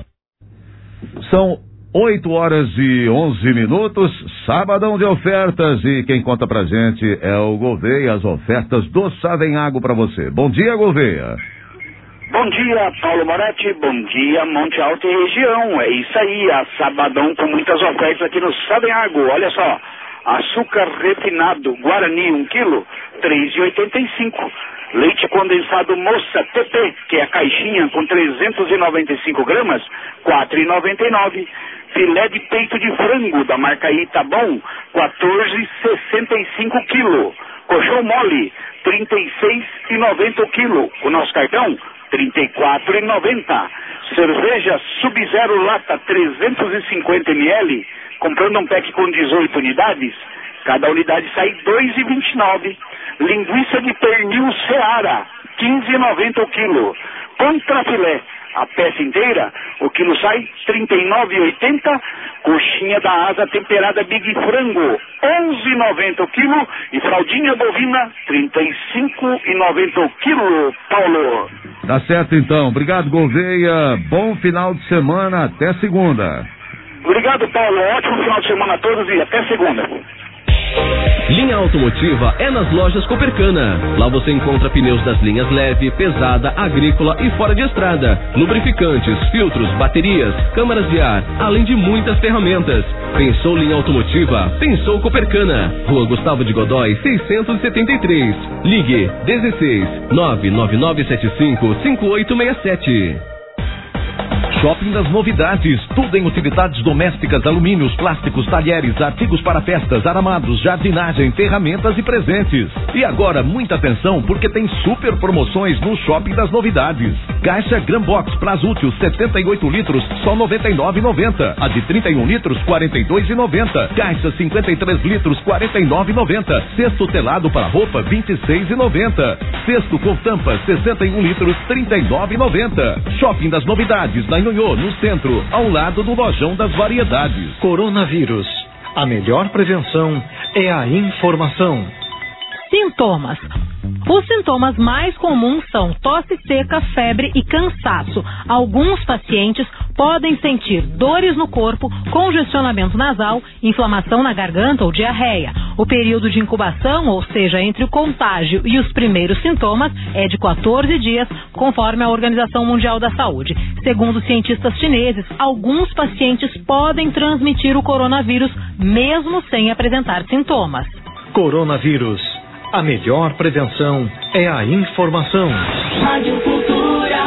São oito horas e onze minutos, sabadão de ofertas, e quem conta pra gente é o Gouveia, as ofertas do Savenhago pra você. Bom dia, Gouveia. Bom dia, Paulo Moretti, bom dia, Monte Alto e região. É isso aí, a sabadão com muitas ofertas aqui no Savenhago. Olha só, açúcar refinado, Guarani, um quilo, três reais e oitenta e cinco centavos. Leite condensado Moça T P, que é a caixinha com trezentos e noventa e cinco gramas, quatro reais e noventa e nove centavos. Filé de peito de frango da marca Itabom, quatorze reais e sessenta e cinco quilo. Colchão mole, trinta e seis reais e noventa centavos o quilo. O nosso cartão, trinta e quatro reais e noventa centavos. Cerveja Sub-Zero lata trezentos e cinquenta mililitros, comprando um pack com dezoito unidades, cada unidade sai dois reais e vinte e nove centavos. Linguiça de pernil Seara, quinze reais e noventa centavos o quilo. Contrafilé, a peça inteira, o quilo sai trinta e nove reais e oitenta centavos. Coxinha da asa temperada Big Frango, onze reais e noventa centavos o quilo. E fraldinha bovina, trinta e cinco reais e noventa centavos o quilo, Paulo. Tá certo então. Obrigado, Gouveia. Bom final de semana. Até segunda. Obrigado, Paulo. Ótimo final de semana a todos e até segunda. Linha automotiva é nas lojas Copercana. Lá você encontra pneus das linhas leve, pesada, agrícola e fora de estrada, lubrificantes, filtros, baterias, câmaras de ar, além de muitas ferramentas. Pensou linha automotiva? Pensou Copercana. Rua Gustavo de Godói, seiscentos e setenta e três. Ligue dezesseis, nove nove nove sete cinco, cinco oito seis sete. Shopping das Novidades, tudo em utilidades domésticas, alumínios, plásticos, talheres, artigos para festas, aramados, jardinagem, ferramentas e presentes. E agora, muita atenção, porque tem super promoções no Shopping das Novidades. Caixa Grambox Prazútil setenta e oito litros, só noventa e nove reais e noventa centavos. A de trinta e um litros, quarenta e dois reais e noventa centavos. Caixa cinquenta e três litros, quarenta e nove reais e noventa centavos. Cesto telado para roupa, vinte e seis reais e noventa centavos. Cesto com tampa, sessenta e um litros, trinta e nove reais e noventa centavos. Shopping das Novidades, na Nhonhô, no centro, ao lado do Lojão das Variedades. Coronavírus. A melhor prevenção é a informação. Sintomas. Os sintomas mais comuns são tosse seca, febre e cansaço. Alguns pacientes podem sentir dores no corpo, congestionamento nasal, inflamação na garganta ou diarreia. O período de incubação, ou seja, entre o contágio e os primeiros sintomas, é de quatorze dias, conforme a Organização Mundial da Saúde. Segundo cientistas chineses, alguns pacientes podem transmitir o coronavírus mesmo sem apresentar sintomas. Coronavírus. A melhor prevenção é a informação. Rádio Cultura,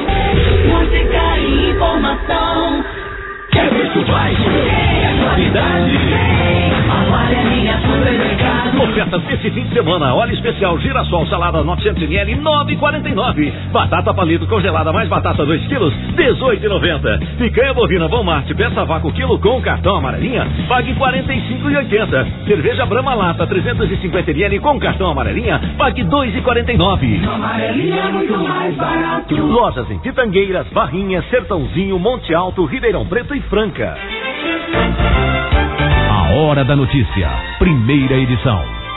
música e informação. Quer ver que vai? É qualidade. Amarelinha Supermercado. Ofertas desse fim de semana. Óleo especial girassol salada novecentos mililitros, nove reais e quarenta e nove centavos. Batata palito congelada mais batata dois quilos, dezoito reais e noventa centavos. Picanha bovina Walmart, peça vácuo quilo com cartão amarelinha, pague quarenta e cinco reais e oitenta centavos. Cerveja Brahma Lata trezentos e cinquenta mililitros com cartão amarelinha, pague dois reais e quarenta e nove centavos. Amarelinha é muito mais barato. Lojas em Pitangueiras, Barrinhas, Sertãozinho, Monte Alto, Ribeirão Preto e Franca. A Hora da Notícia, primeira edição.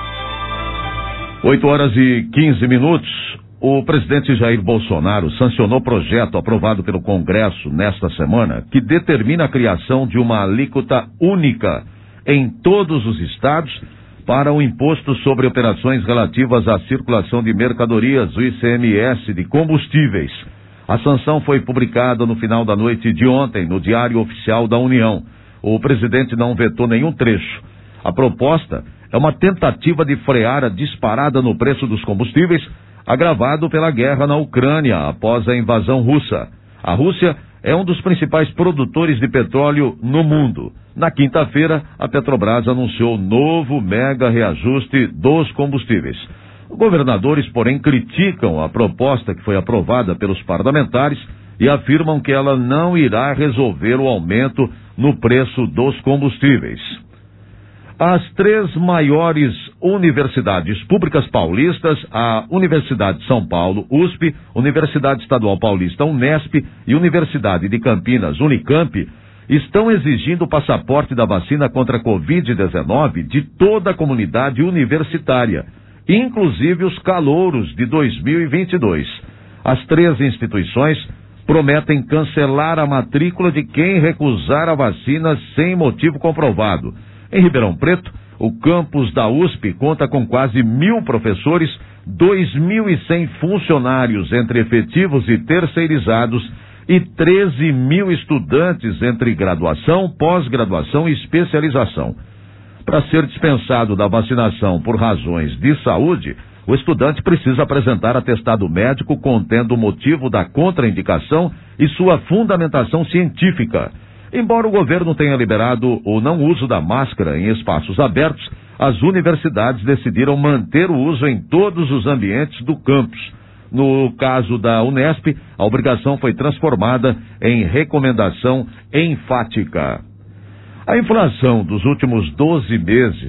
oito horas e quinze minutos. O presidente Jair Bolsonaro sancionou projeto aprovado pelo Congresso nesta semana que determina a criação de uma alíquota única em todos os estados para o imposto sobre operações relativas à circulação de mercadorias, o I C M S de combustíveis. A sanção foi publicada no final da noite de ontem no Diário Oficial da União. O presidente não vetou nenhum trecho. A proposta é uma tentativa de frear a disparada no preço dos combustíveis, agravado pela guerra na Ucrânia após a invasão russa. A Rússia é um dos principais produtores de petróleo no mundo. Na quinta-feira, a Petrobras anunciou novo mega reajuste dos combustíveis. Governadores, porém, criticam a proposta que foi aprovada pelos parlamentares e afirmam que ela não irá resolver o aumento no preço dos combustíveis. As três maiores universidades públicas paulistas, a Universidade de São Paulo, U S P, Universidade Estadual Paulista, Unesp e Universidade de Campinas, Unicamp, estão exigindo o passaporte da vacina contra a covid dezenove de toda a comunidade universitária, inclusive os calouros de dois mil e vinte e dois. As três instituições prometem cancelar a matrícula de quem recusar a vacina sem motivo comprovado. Em Ribeirão Preto, o campus da U S P conta com quase mil professores, dois mil e cem funcionários entre efetivos e terceirizados e treze mil estudantes entre graduação, pós-graduação e especialização. Para ser dispensado da vacinação por razões de saúde, o estudante precisa apresentar atestado médico contendo o motivo da contraindicação e sua fundamentação científica. Embora o governo tenha liberado o não uso da máscara em espaços abertos, as universidades decidiram manter o uso em todos os ambientes do campus. No caso da Unesp, a obrigação foi transformada em recomendação enfática. A inflação dos últimos doze meses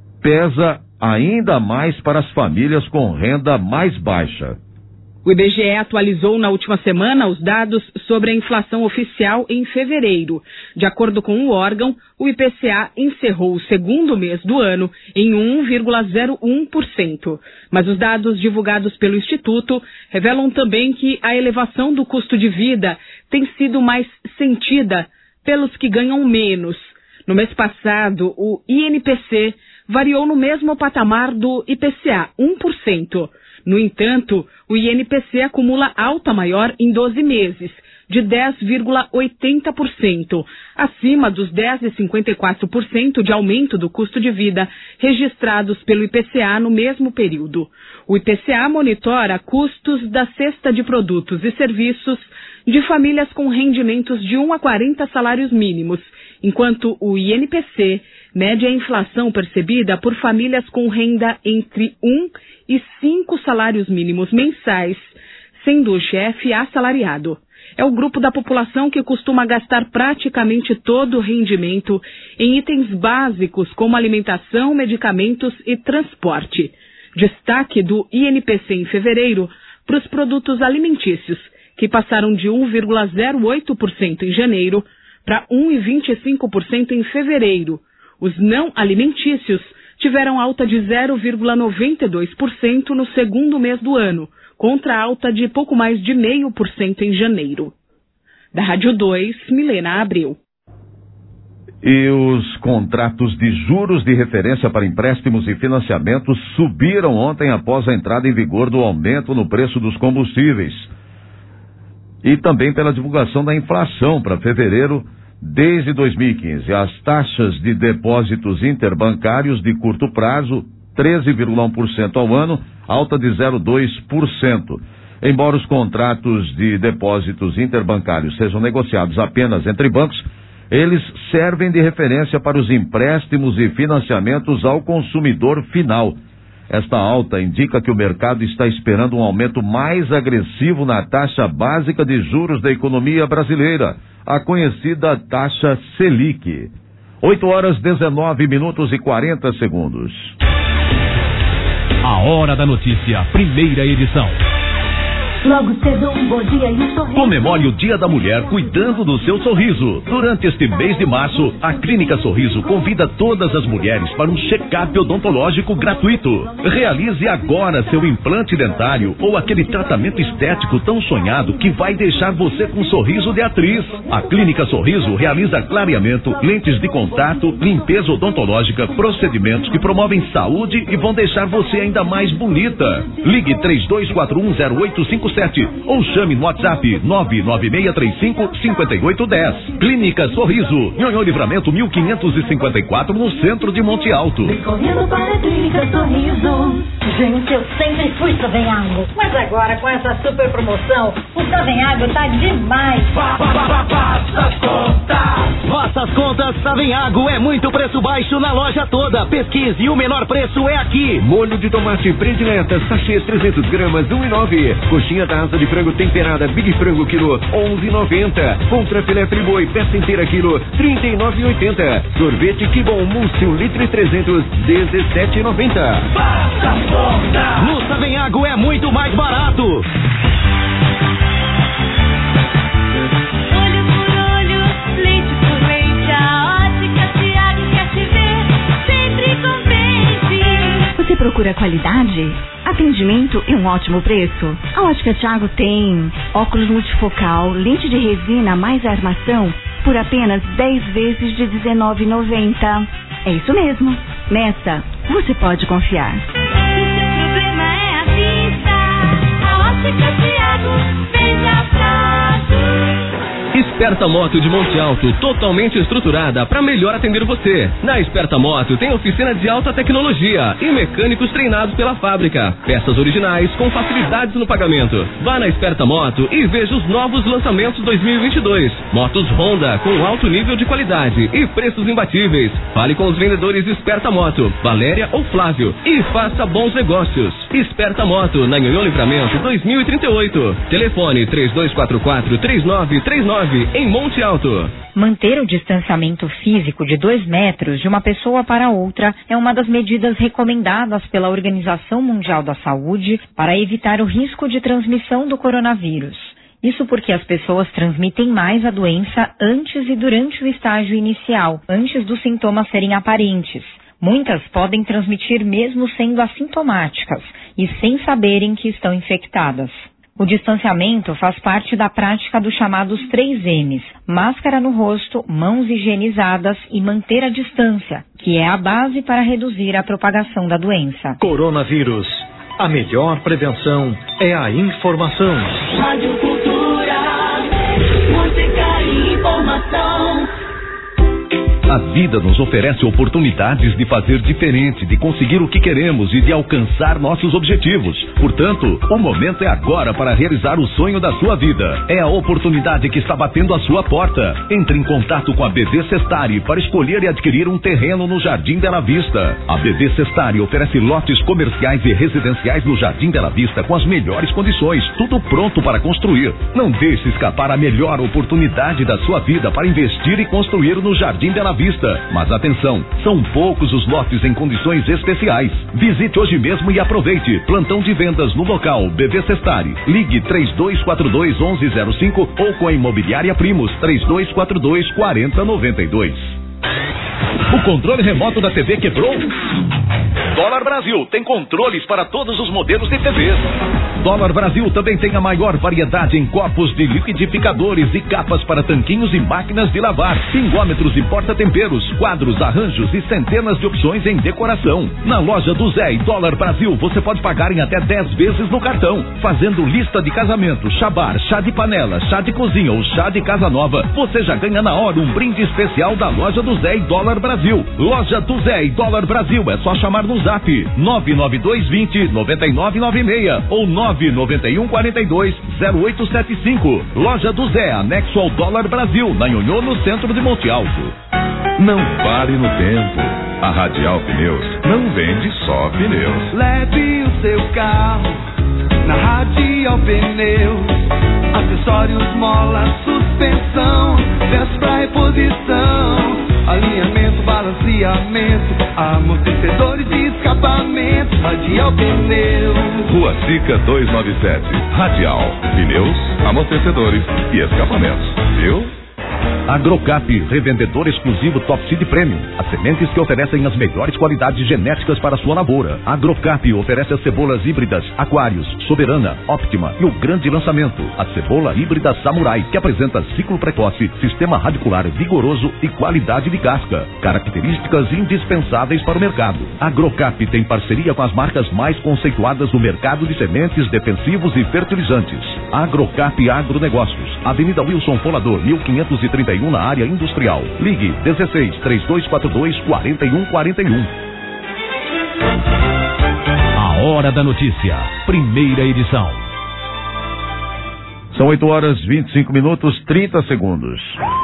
pesa ainda mais para as famílias com renda mais baixa. O I B G E atualizou na última semana os dados sobre a inflação oficial em fevereiro. De acordo com o órgão, o I P C A encerrou o segundo mês do ano em um vírgula zero um por cento. Mas os dados divulgados pelo Instituto revelam também que a elevação do custo de vida tem sido mais sentida pelos que ganham menos. No mês passado, o I N P C variou no mesmo patamar do I P C A, um por cento. No entanto, o I N P C acumula alta maior em doze meses, de dez vírgula oitenta por cento, acima dos dez vírgula cinquenta e quatro por cento de aumento do custo de vida registrados pelo I P C A no mesmo período. O I P C A monitora custos da cesta de produtos e serviços de famílias com rendimentos de um a quarenta salários mínimos, enquanto o I N P C mede a inflação percebida por famílias com renda entre um e cinco salários mínimos mensais, sendo o chefe assalariado. É o grupo da população que costuma gastar praticamente todo o rendimento em itens básicos como alimentação, medicamentos e transporte. Destaque do I N P C em fevereiro para os produtos alimentícios, que passaram de um vírgula zero oito por cento em janeiro para um vírgula vinte e cinco por cento em fevereiro. Os não alimentícios tiveram alta de zero vírgula noventa e dois por cento no segundo mês do ano, contra alta de pouco mais de zero vírgula cinco por cento em janeiro. Da Rádio dois, Milena Abreu. E os contratos de juros de referência para empréstimos e financiamentos subiram ontem após a entrada em vigor do aumento no preço dos combustíveis. E também pela divulgação da inflação para fevereiro desde dois mil e quinze. As taxas de depósitos interbancários de curto prazo, treze vírgula um por cento ao ano, alta de zero vírgula dois por cento. Embora os contratos de depósitos interbancários sejam negociados apenas entre bancos, eles servem de referência para os empréstimos e financiamentos ao consumidor final. Esta alta indica que o mercado está esperando um aumento mais agressivo na taxa básica de juros da economia brasileira, a conhecida taxa Selic. oito horas, dezenove minutos e quarenta segundos. A Hora da Notícia, primeira edição. Logo cedo, um bom dia e um sorriso. Comemore o Dia da Mulher cuidando do seu sorriso. Durante este mês de março, a Clínica Sorriso convida todas as mulheres para um check-up odontológico gratuito. Realize agora seu implante dentário ou aquele tratamento estético tão sonhado que vai deixar você com um sorriso de atriz. A Clínica Sorriso realiza clareamento, lentes de contato, limpeza odontológica, procedimentos que promovem saúde e vão deixar você ainda mais bonita. Ligue três dois quatro um zero oito cinco sete ou chame no WhatsApp nove nove seis três cinco, cinco oito um zero. Clínica Sorriso, Nhonhô Livramento mil quinhentos e cinquenta e quatro, no centro de Monte Alto. Correndo para a Clínica Sorriso. Gente, eu sempre fui Savenhago, mas agora com essa super promoção, o Savenhago tá demais. Faça as contas. Faça as contas, Savenhago é muito preço baixo na loja toda. Pesquise e o menor preço é aqui. Molho de tomate predileta, sachê trezentos gramas, um real e nove centavos. Coxinha da asa de frango temperada, Big Frango quilo, onze reais e noventa centavos. Contra filé friboi, peça inteira quilo, trinta e nove reais e oitenta centavos. Sorvete Que Bom Mousse, um litro e trezentos, dezessete reais e noventa centavos. Faça as contas. No Savenhago é muito mais barato. Olho por olho, leite por leite, a Ótica Tiago quer te ver sempre contente. Você procura qualidade, atendimento e um ótimo preço? A Ótica Tiago tem óculos multifocal, lente de resina mais armação por apenas dez vezes de dezenove reais e noventa centavos. É isso mesmo. Nessa, você pode confiar. Esperta Moto de Monte Alto, totalmente estruturada para melhor atender você. Na Esperta Moto tem oficina de alta tecnologia e mecânicos treinados pela fábrica. Peças originais com facilidades no pagamento. Vá na Esperta Moto e veja os novos lançamentos dois mil e vinte e dois. Motos Honda com alto nível de qualidade e preços imbatíveis. Fale com os vendedores Esperta Moto, Valéria ou Flávio, e faça bons negócios. Esperta Moto, na Nhonhô Livramento dois mil e trinta e oito. Telefone três dois quatro quatro, três nove três nove, em Monte Alto. Manter o distanciamento físico de dois metros de uma pessoa para outra é uma das medidas recomendadas pela Organização Mundial da Saúde para evitar o risco de transmissão do coronavírus. Isso porque as pessoas transmitem mais a doença antes e durante o estágio inicial, antes dos sintomas serem aparentes. Muitas podem transmitir mesmo sendo assintomáticas e sem saberem que estão infectadas. O distanciamento faz parte da prática dos chamados três M's, máscara no rosto, mãos higienizadas e manter a distância, que é a base para reduzir a propagação da doença. Coronavírus. A melhor prevenção é a informação. Rádio Cultura, música e informação. A vida nos oferece oportunidades de fazer diferente, de conseguir o que queremos e de alcançar nossos objetivos. Portanto, o momento é agora para realizar o sonho da sua vida. É a oportunidade que está batendo à sua porta. Entre em contato com a B V Sestari para escolher e adquirir um terreno no Jardim Bela Vista. A B V Sestari oferece lotes comerciais e residenciais no Jardim Bela Vista com as melhores condições, tudo pronto para construir. Não deixe escapar a melhor oportunidade da sua vida para investir e construir no Jardim Bela Vista. Mas atenção, são poucos os lotes em condições especiais. Visite hoje mesmo e aproveite. Plantão de vendas no local B V Sestari. Ligue três dois quatro dois, onze zero cinco ou com a Imobiliária Primos três dois quatro dois, quatro zero nove dois. O controle remoto da T V quebrou? Dólar Brasil tem controles para todos os modelos de T Vs. Dólar Brasil também tem a maior variedade em copos de liquidificadores e capas para tanquinhos e máquinas de lavar, pingômetros e porta-temperos, quadros, arranjos e centenas de opções em decoração. Na loja do Zé e Dólar Brasil você pode pagar em até dez vezes no cartão. Fazendo lista de casamento, chabar, chá de panela, chá de cozinha ou chá de casa nova, você já ganha na hora um brinde especial da loja do Zé e Dólar Brasil. Loja do Zé e Dólar Brasil, é só chamar no zap nove nove dois dois zero, nove nove nove seis ou nove nove um quatro dois, zero oito sete cinco. Loja do Zé, anexo ao Dólar Brasil, na Nhonhô, no centro de Monte Alto. Não pare no tempo. A Radial Pneus não vende só pneus. Leve o seu carro na Radial Pneus. Acessórios, mola, suspensão, peças pra reposição, alinhamento, balanceamento, amortecedores e escapamento. Radial Pneus. Rua Sica duzentos e noventa e sete. Radial Pneus, amortecedores e escapamentos. Viu? Agrocap, revendedor exclusivo Top Seed Premium. As sementes que oferecem as melhores qualidades genéticas para a sua lavoura. Agrocap oferece as cebolas híbridas Aquários, Soberana, Optima e o grande lançamento, a cebola híbrida Samurai, que apresenta ciclo precoce, sistema radicular vigoroso e qualidade de casca. Características indispensáveis para o mercado. Agrocap tem parceria com as marcas mais conceituadas no mercado de sementes, defensivos e fertilizantes. Agrocap Agronegócios, Avenida Wilson Folador, mil quinhentos e trinta e um, na área industrial. Ligue dezesseis, três dois quatro dois, quatro um quatro um. A Hora da Notícia, primeira edição. São oito horas, vinte e cinco minutos, trinta segundos.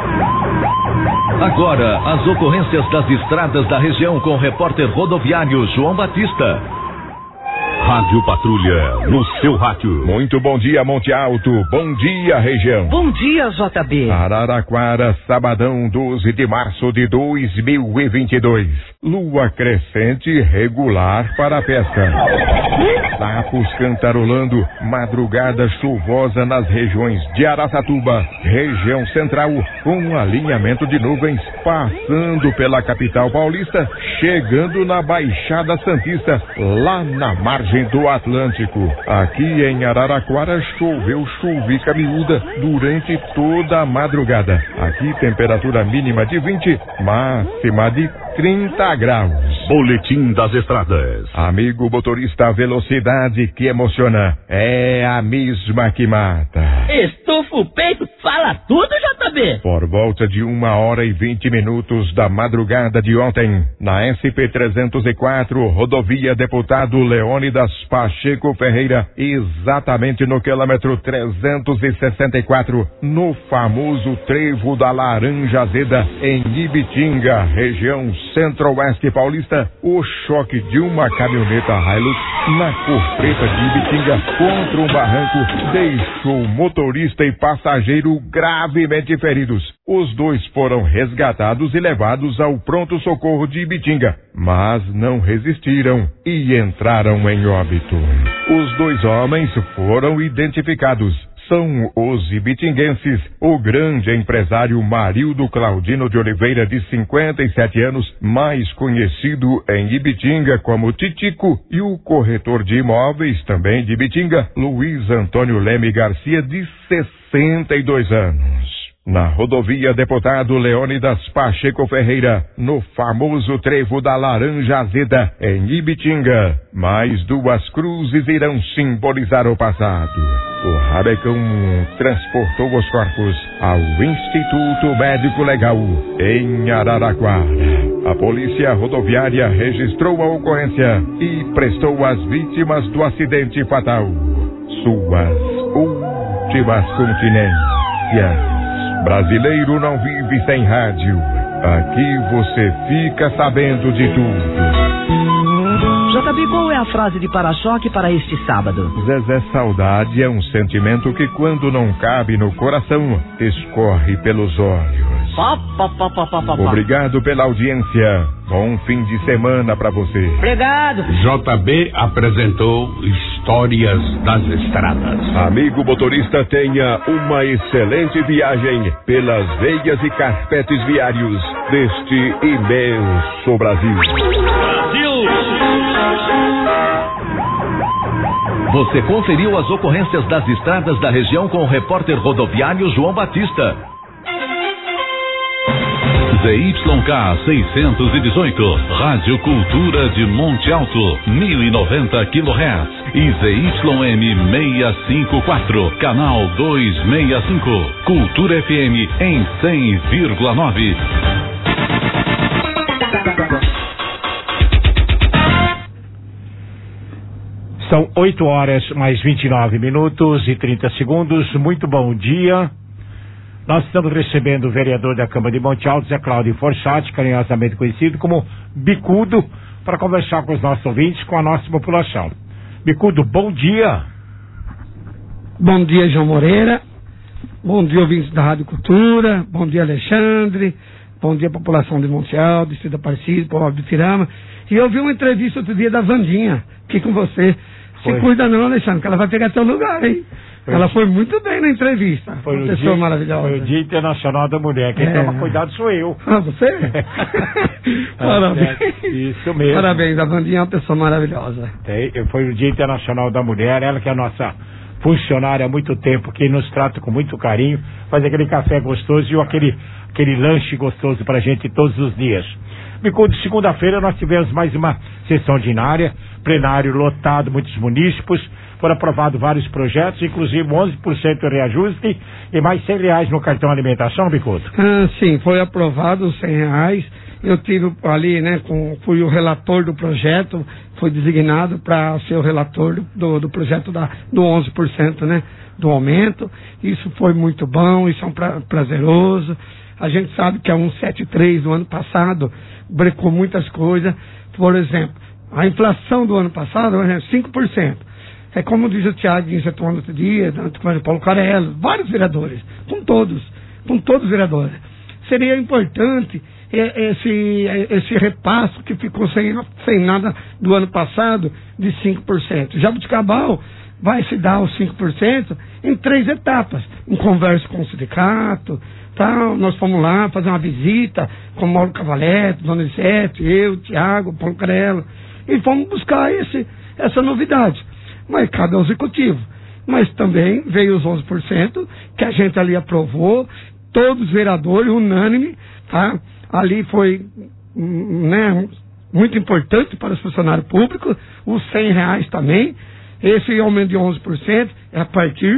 Agora, as ocorrências das estradas da região com o repórter rodoviário João Batista. Rádio Patrulha, no seu rádio. Muito bom dia, Monte Alto. Bom dia, região. Bom dia, J B. Araraquara, sabadão, doze de março de dois mil e vinte e dois. Lua crescente regular para a festa. Sapos cantarolando, madrugada chuvosa nas regiões de Araçatuba, região central, com um alinhamento de nuvens, passando pela capital paulista, chegando na Baixada Santista, lá na margem do Atlântico. Aqui em Araraquara choveu chuvica miúda durante toda a madrugada. Aqui temperatura mínima de vinte, máxima de trinta graus. Boletim das estradas. Amigo motorista, a velocidade que emociona é a mesma que mata. Estufa o peito, fala tudo, J B. Por volta de uma hora e vinte minutos da madrugada de ontem, na S P trezentos e quatro, rodovia Deputado Leônidas Pacheco Ferreira, exatamente no quilômetro trezentos e sessenta e quatro, no famoso trevo da Laranja Azeda, em Ibitinga, região centro-oeste paulista, o choque de uma caminhoneta Hilux na cor preta de Ibitinga contra um barranco deixou o motorista e passageiro gravemente feridos. Os dois foram resgatados e levados ao pronto-socorro de Ibitinga, mas não resistiram e entraram em óbito. Os dois homens foram identificados. São os ibitinguenses, o grande empresário Marildo Claudino de Oliveira, de cinquenta e sete anos, mais conhecido em Ibitinga como Titico, e o corretor de imóveis, também de Ibitinga, Luiz Antônio Leme Garcia, de sessenta e dois anos. Na rodovia Deputado Leônidas Pacheco Ferreira, no famoso trevo da Laranja Azeda, em Ibitinga, mais duas cruzes irão simbolizar o passado. O Rabecão transportou os corpos ao Instituto Médico Legal, em Araraquara. A polícia rodoviária registrou a ocorrência e prestou às vítimas do acidente fatal suas últimas continências. Brasileiro não vive sem rádio. Aqui você fica sabendo de tudo. J B, qual é a frase de para-choque para este sábado? Zezé, saudade é um sentimento que, quando não cabe no coração, escorre pelos olhos. Pá, pá, pá, pá, pá, pá. Obrigado pela audiência. Bom fim de semana pra você. Obrigado. J B apresentou Histórias das Estradas. Amigo motorista, tenha uma excelente viagem pelas veias e carpetes viários deste imenso Brasil. Brasil! Você conferiu as ocorrências das estradas da região com o repórter rodoviário João Batista. Z Y K seiscentos e dezoito, Rádio Cultura de Monte Alto, mil e noventa quilohertz, e Z Y M seiscentos e cinquenta e quatro, canal duzentos e sessenta e cinco, Cultura F M em cem vírgula nove. São oito horas mais vinte e nove minutos e trinta segundos. Muito bom dia. Nós estamos recebendo o vereador da Câmara de Monte Alto, Zé Cláudio Forchati, carinhosamente conhecido como Bicudo, para conversar com os nossos ouvintes, com a nossa população. Bicudo, bom dia. Bom dia, João Moreira. Bom dia, ouvintes da Rádio Cultura. Bom dia, Alexandre. Bom dia, população de Monte Alto, Distrito Aparecido, povo de Firama. E eu vi uma entrevista outro dia da Vandinha, aqui com você. Foi. Se cuida não, Alexandre, que ela vai pegar teu lugar, hein? Foi. Ela foi muito bem na entrevista. Foi uma o pessoa dia, maravilhosa. Foi o Dia Internacional da Mulher. Quem É. toma cuidado sou eu. Ah, você? Parabéns. É, isso mesmo. Parabéns, a Vandinha é uma pessoa maravilhosa. Tem, foi o Dia Internacional da Mulher, ela que é a nossa funcionária há muito tempo, que nos trata com muito carinho, faz aquele café gostoso e aquele, aquele lanche gostoso pra gente todos os dias. Bicudo, segunda-feira nós tivemos mais uma sessão ordinária, plenário lotado, muitos munícipes, foram aprovados vários projetos, inclusive onze por cento de reajuste e mais cem reais no cartão alimentação, Bicudo. Ah, sim, foi aprovado os cem reais. Eu tive ali, né, com, fui o relator do projeto, fui designado para ser o relator do, do, do projeto da, do onze por cento, né, do aumento. Isso foi muito bom, isso é um pra, prazeroso. A gente sabe que a cento e setenta e três do ano passado brecou muitas coisas. Por exemplo, a inflação do ano passado é cinco por cento. É como diz o Tiago em Getúlio outro dia, o Paulo Carello, vários vereadores, com todos, com todos os vereadores. Seria importante esse, esse repasso que ficou sem, sem nada do ano passado de cinco por cento. Jabuticabal vai se dar os cinco por cento em três etapas. Em conversa com o sindicato, tal. Nós fomos lá fazer uma visita com o Mauro Cavaletti, Dona Elisete, eu, Tiago, Paulo Carello, e fomos buscar esse, essa novidade. Mas cabe ao executivo. Mas também veio os onze por cento que a gente ali aprovou, todos os vereadores, unânime, tá? Ali foi, né, muito importante para os funcionários públicos, os cem reais também. Esse aumento de onze por cento é a partir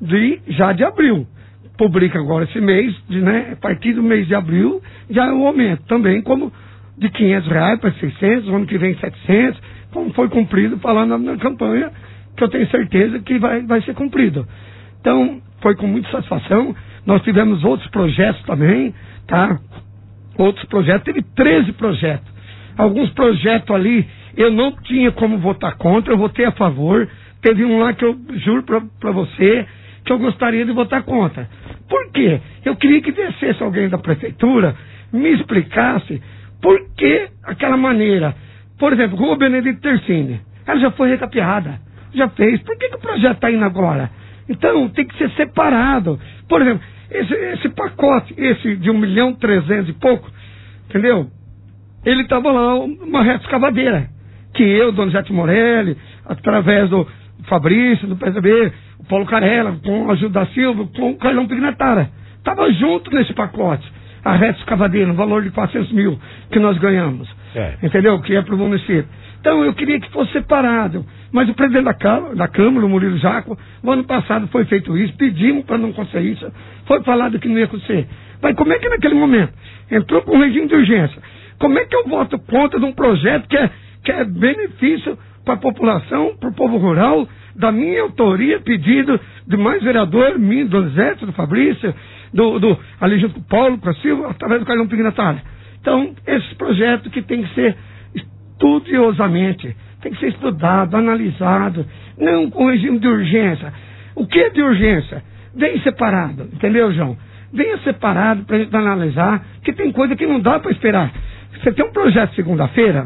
de, já de abril. Publica agora esse mês, de, né, a partir do mês de abril, já é um aumento também, como de quinhentos reais para seiscentos, o ano que vem setecentos, como foi cumprido falando na campanha, que eu tenho certeza que vai, vai ser cumprido. Então, foi com muita satisfação. Nós tivemos outros projetos também, tá? Outros projetos, teve treze projetos. Alguns projetos ali, eu não tinha como votar contra, eu votei a favor. Teve um lá que eu juro para você, que eu gostaria de votar contra. Por quê? Eu queria que descesse alguém da prefeitura, me explicasse por que aquela maneira. Por exemplo, Rua Benedito Tercini, ela já foi recapeada, já fez. Por que, que o projeto está indo agora? Então, tem que ser separado. Por exemplo, esse, esse pacote, esse de um milhão trezentos e pouco, entendeu? Ele estava lá, uma reta escavadeira, que eu, Donizete Morelli, através do Fabrício, do P S D B, o Paulo Carella, com a ajuda da Silva, com o Carlão Pignatara. Estava junto nesse pacote. A reta escavadeira, no valor de quatrocentos mil que nós ganhamos. É. Entendeu? Que é para o município. Então, eu queria que fosse separado. Mas o presidente da Câmara, da Câmara, o Murilo Jaco, no ano passado foi feito isso, pedimos para não acontecer isso, foi falado que não ia acontecer. Mas como é que naquele momento entrou com um regime de urgência? Como é que eu voto contra de um projeto que é, que é benefício para a população, para o povo rural, da minha autoria, pedido de mais vereador, mim, do Donizete, do Fabrício, do, do, ali junto com o Paulo, com a Silva, através do Carlão Pignatara. Então, esse projeto que tem que ser estudiosamente, tem que ser estudado, analisado, não com regime de urgência. O que é de urgência? Vem separado, entendeu, João? Venha separado para a gente analisar, que tem coisa que não dá para esperar. Você tem um projeto segunda-feira,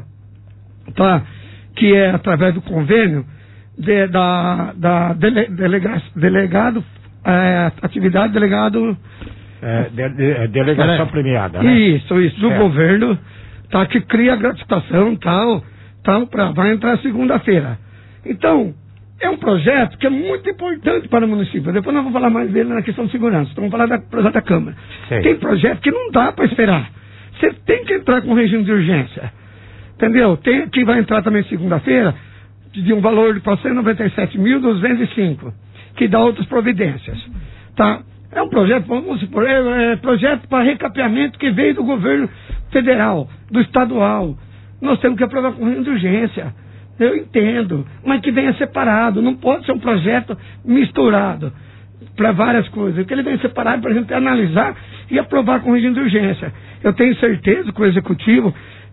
tá, que é através do convênio de, da, da dele, delega, delegado, é, atividade delegado... É, de, de, delegação é, premiada, né? Isso, isso, do é. governo, tá, que cria a gratificação e tal, tal, pra, vai entrar segunda-feira. Então, é um projeto que é muito importante para o município. Depois nós vamos falar mais dele na questão de segurança. Então, vamos falar da projeto da Câmara. Sei. Tem projeto que não dá para esperar. Você tem que entrar com regime de urgência. Entendeu? Tem que vai entrar também segunda-feira de um valor de quatrocentos e noventa e sete mil duzentos e cinco, que dá outras providências. Tá? É um projeto, vamos supor, é, é projeto para recapeamento que veio do governo federal, do estadual. Nós temos que aprovar com regime de urgência. Eu entendo, mas que venha separado. Não pode ser um projeto misturado para várias coisas. Que ele venha separado para a gente analisar e aprovar com regime de urgência. Eu tenho certeza que o executivo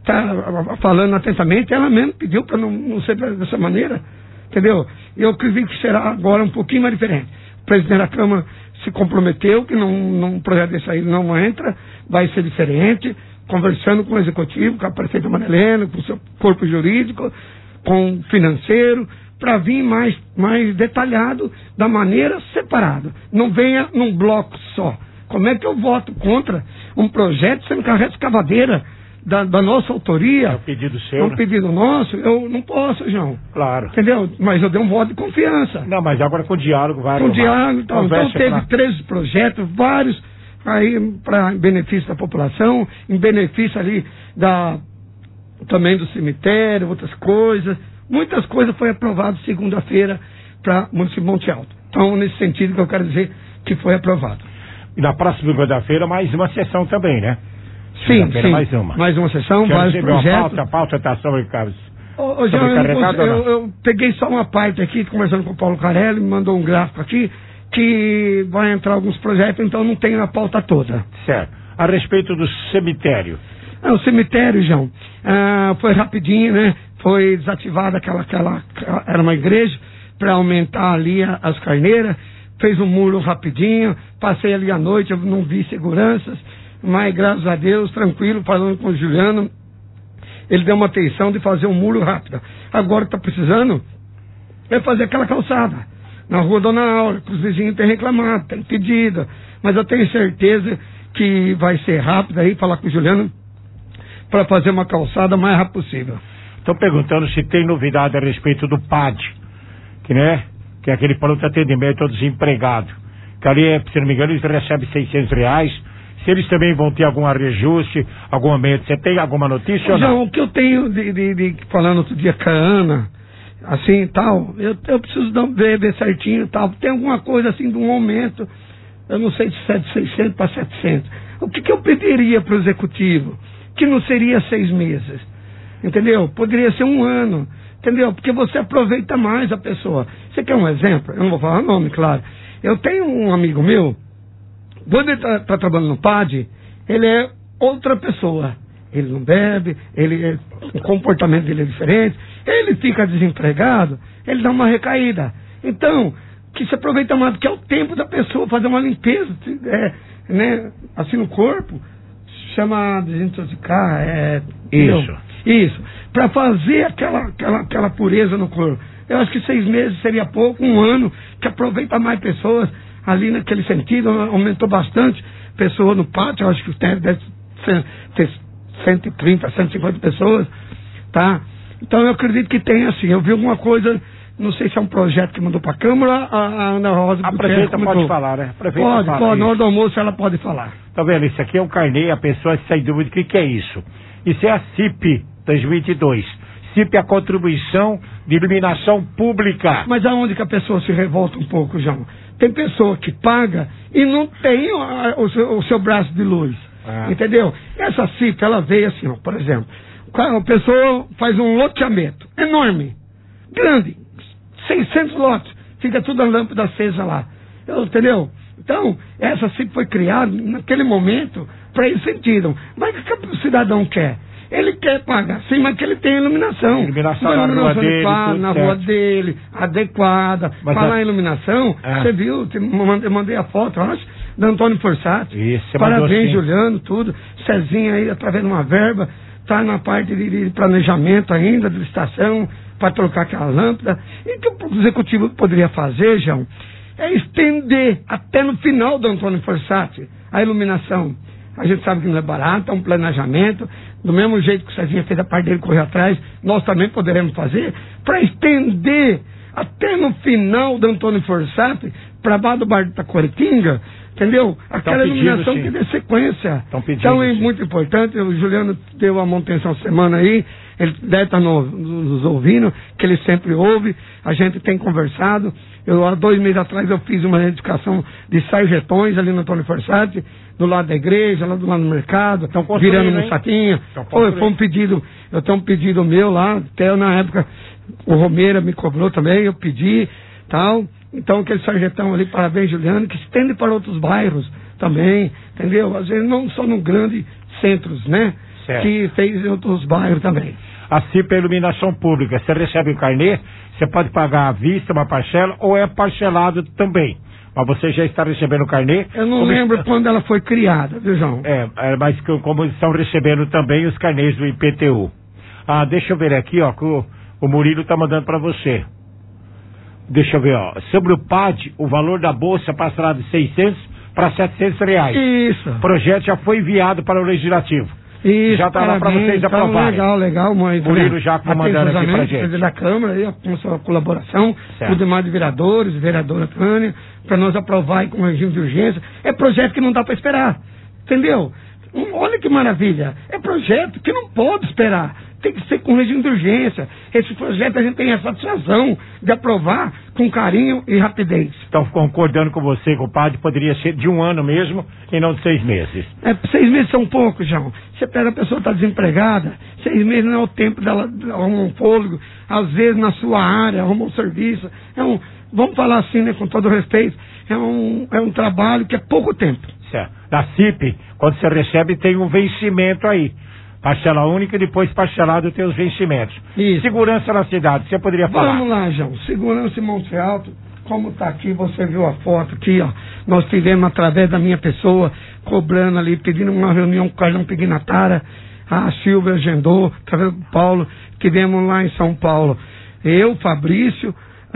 está falando atentamente. Ela mesmo pediu para não, não ser dessa maneira. Entendeu? Eu acredito que será agora um pouquinho mais diferente. O presidente da Câmara se comprometeu que num, num projeto desse aí não entra, vai ser diferente, conversando com o executivo, com a prefeita Marilena, com o seu corpo jurídico, com o financeiro, para vir mais, mais detalhado, da maneira separada. Não venha num bloco só. Como é que eu voto contra um projeto sendo que a reta escavadeira da, da nossa autoria, é um pedido seu, é um né? pedido nosso, eu não posso, João. Claro. Entendeu? Mas eu dei um voto de confiança. Não, mas agora com diálogo vai. Com diálogo, então, então teve pra... treze projetos, vários aí para benefício da população, em benefício ali da também do cemitério, outras coisas. Muitas coisas foi aprovado segunda-feira para o município de Monte Alto. Então, nesse sentido que eu quero dizer que foi aprovado. E na próxima segunda-feira mais uma sessão também, né? Sim, sim. Mais uma. Mais uma sessão, Já vários projetos. A pauta, a pauta está sobre casos. Ô, João, eu, eu, eu, eu peguei só uma parte aqui, conversando com o Paulo Carelli, me mandou um gráfico aqui, que vai entrar alguns projetos, então não tem a pauta toda. Certo. A respeito do cemitério. Ah, o cemitério, João, ah, foi rapidinho, né? Foi desativada aquela, aquela, era uma igreja, para aumentar ali a, as carneiras, fez um muro rapidinho, passei ali à noite, eu não vi seguranças, mas graças a Deus, tranquilo, falando com o Juliano, ele deu uma atenção de fazer um muro rápido. Agora está precisando é fazer aquela calçada na rua Dona Aura, que os vizinhos têm reclamado, têm pedido, mas eu tenho certeza que vai ser rápido aí, falar com o Juliano, para fazer uma calçada o mais rápido possível. Estão perguntando se tem novidade a respeito do P A D, que, né, que é aquele pronto atendimento ao desempregado, que ali, se não me engano, eles recebem seiscentos reais. Se eles também vão ter algum reajuste, algum aumento. Você tem alguma notícia ou não? João, o que eu tenho de, de, de falando outro dia com a Ana, assim, tal, eu, eu preciso dar, ver, ver certinho, tal, tem alguma coisa assim de um aumento, eu não sei se é de seiscentos para setecentos. O que, que eu pediria para o executivo? Que não seria seis meses, entendeu? Poderia ser um ano, entendeu? Porque você aproveita mais a pessoa. Você quer um exemplo? Eu não vou falar o nome, claro. Eu tenho um amigo meu, quando ele está tá trabalhando no P A D, ele é outra pessoa. Ele não bebe, ele, o comportamento dele é diferente, ele fica desempregado, ele dá uma recaída. Então, que se aproveita mais, porque é o tempo da pessoa fazer uma limpeza, é, né, assim no corpo, chama desintoxicar, é... Isso. Entendeu? Isso, para fazer aquela, aquela, aquela pureza no corpo. Eu acho que seis meses seria pouco, um ano, que aproveita mais pessoas ali naquele sentido, aumentou bastante pessoas no pátio, eu acho que deve ter cento e trinta, cento e cinquenta pessoas, tá? Então eu acredito que tem assim, eu vi alguma coisa, não sei se é um projeto que mandou para a Câmara, a, a Ana Rosa... A prefeita pode falar, né? A prefeita pode, fala pode, isso. na hora do almoço ela pode falar. Tá vendo? Isso aqui é um carnê, a pessoa sem dúvida, o que, que é isso? Isso é a C I P dois mil e vinte e dois. C I P é a contribuição de iluminação pública. Mas aonde que a pessoa se revolta um pouco, João? Tem pessoa que paga e não tem o, o, seu, o seu braço de luz. Ah. Entendeu? Essa C I P, ela veio assim, ó, por exemplo, a pessoa faz um loteamento enorme, grande, seiscentos lotes, fica tudo a lâmpada acesa lá. Entendeu? Então, essa C I P foi criada naquele momento para esse sentido. Mas o que o cidadão quer? Ele quer pagar, sim, mas que ele tenha iluminação. Iluminação uma na iluminação rua dele, adequada, na certo. rua dele, adequada. Mas Falar a... em iluminação, é. você viu, eu mandei a foto, eu acho, do Antônio Forsatti. Isso, parabéns, assim. Juliano, tudo. Cezinha aí, através de uma verba, está na parte de, de planejamento ainda, de licitação, para trocar aquela lâmpada. E o que o executivo poderia fazer, João, é estender até no final do Antônio Forsatti a iluminação. A gente sabe que não é barato, é um planejamento. Do mesmo jeito que o Cezinha fez a parte dele correr atrás, nós também poderemos fazer, para estender até no final do Antônio Forsatti, para baixo do bar de Taquaritinga, entendeu? Aquela pedindo, iluminação sim. que dê sequência. Pedindo, então é sim. muito importante. O Juliano deu a manutenção semana aí, ele deve estar no, nos ouvindo, que ele sempre ouve, a gente tem conversado. Eu, há dois meses atrás eu fiz uma edificação de sarjetões ali no Antônio Forsatti, do lado da igreja, lá do lado do mercado, virando um saquinho. Foi, foi um pedido, eu tenho um pedido meu lá, até na época o Romeira me cobrou também, eu pedi, tal. Então aquele sarjetão ali, parabéns, Juliano, que estende para outros bairros também, entendeu? Às vezes não só no grande centros, né? Certo. Que fez em outros bairros também. A C I P é iluminação pública. Você recebe o carnê, você pode pagar à vista uma parcela ou é parcelado também. Mas você já está recebendo o carnê. Eu não lembro está... quando ela foi criada, viu, João? É, é, mas como estão recebendo também os carnês do I P T U. Ah, deixa eu ver aqui, ó, que o, o Murilo está mandando para você. Deixa eu ver, ó. Sobre o P A D, o valor da bolsa passará de seiscentos para setecentos reais. Isso. O projeto já foi enviado para o Legislativo. Isso, já está lá para vocês então, aprovarem. Legal, legal, mãe. Murilo já comandando aqui pra gente. Da Câmara, aí, com a sua colaboração, certo. os demais vereadores, vereadora Tânia, para nós aprovar com regime de urgência. É projeto que não dá para esperar, entendeu? Olha que maravilha, é projeto que não pode esperar, tem que ser com regime de urgência. Esse projeto a gente tem a satisfação de aprovar com carinho e rapidez. Então, concordando com você, compadre, poderia ser de um ano mesmo e não de seis meses. É, seis meses são poucos, João. Você pega a pessoa que está desempregada, seis meses não é o tempo dela arrumar um fôlego, às vezes na sua área, arrumar um serviço. É um, vamos falar assim, né, com todo respeito, é um, é um trabalho que é pouco tempo. Certo. Na C I P, quando você recebe, tem um vencimento aí. Parcela única e depois parcelado tem os vencimentos. Isso. Segurança na cidade, você poderia falar? Vamos lá, João. Segurança em Monte Alto, como está aqui, você viu a foto aqui, ó. Nós tivemos, através da minha pessoa, cobrando ali, pedindo uma reunião com o Carlão Pignatara, a Silvia agendou, através do Paulo, tivemos lá em São Paulo. Eu, Fabrício,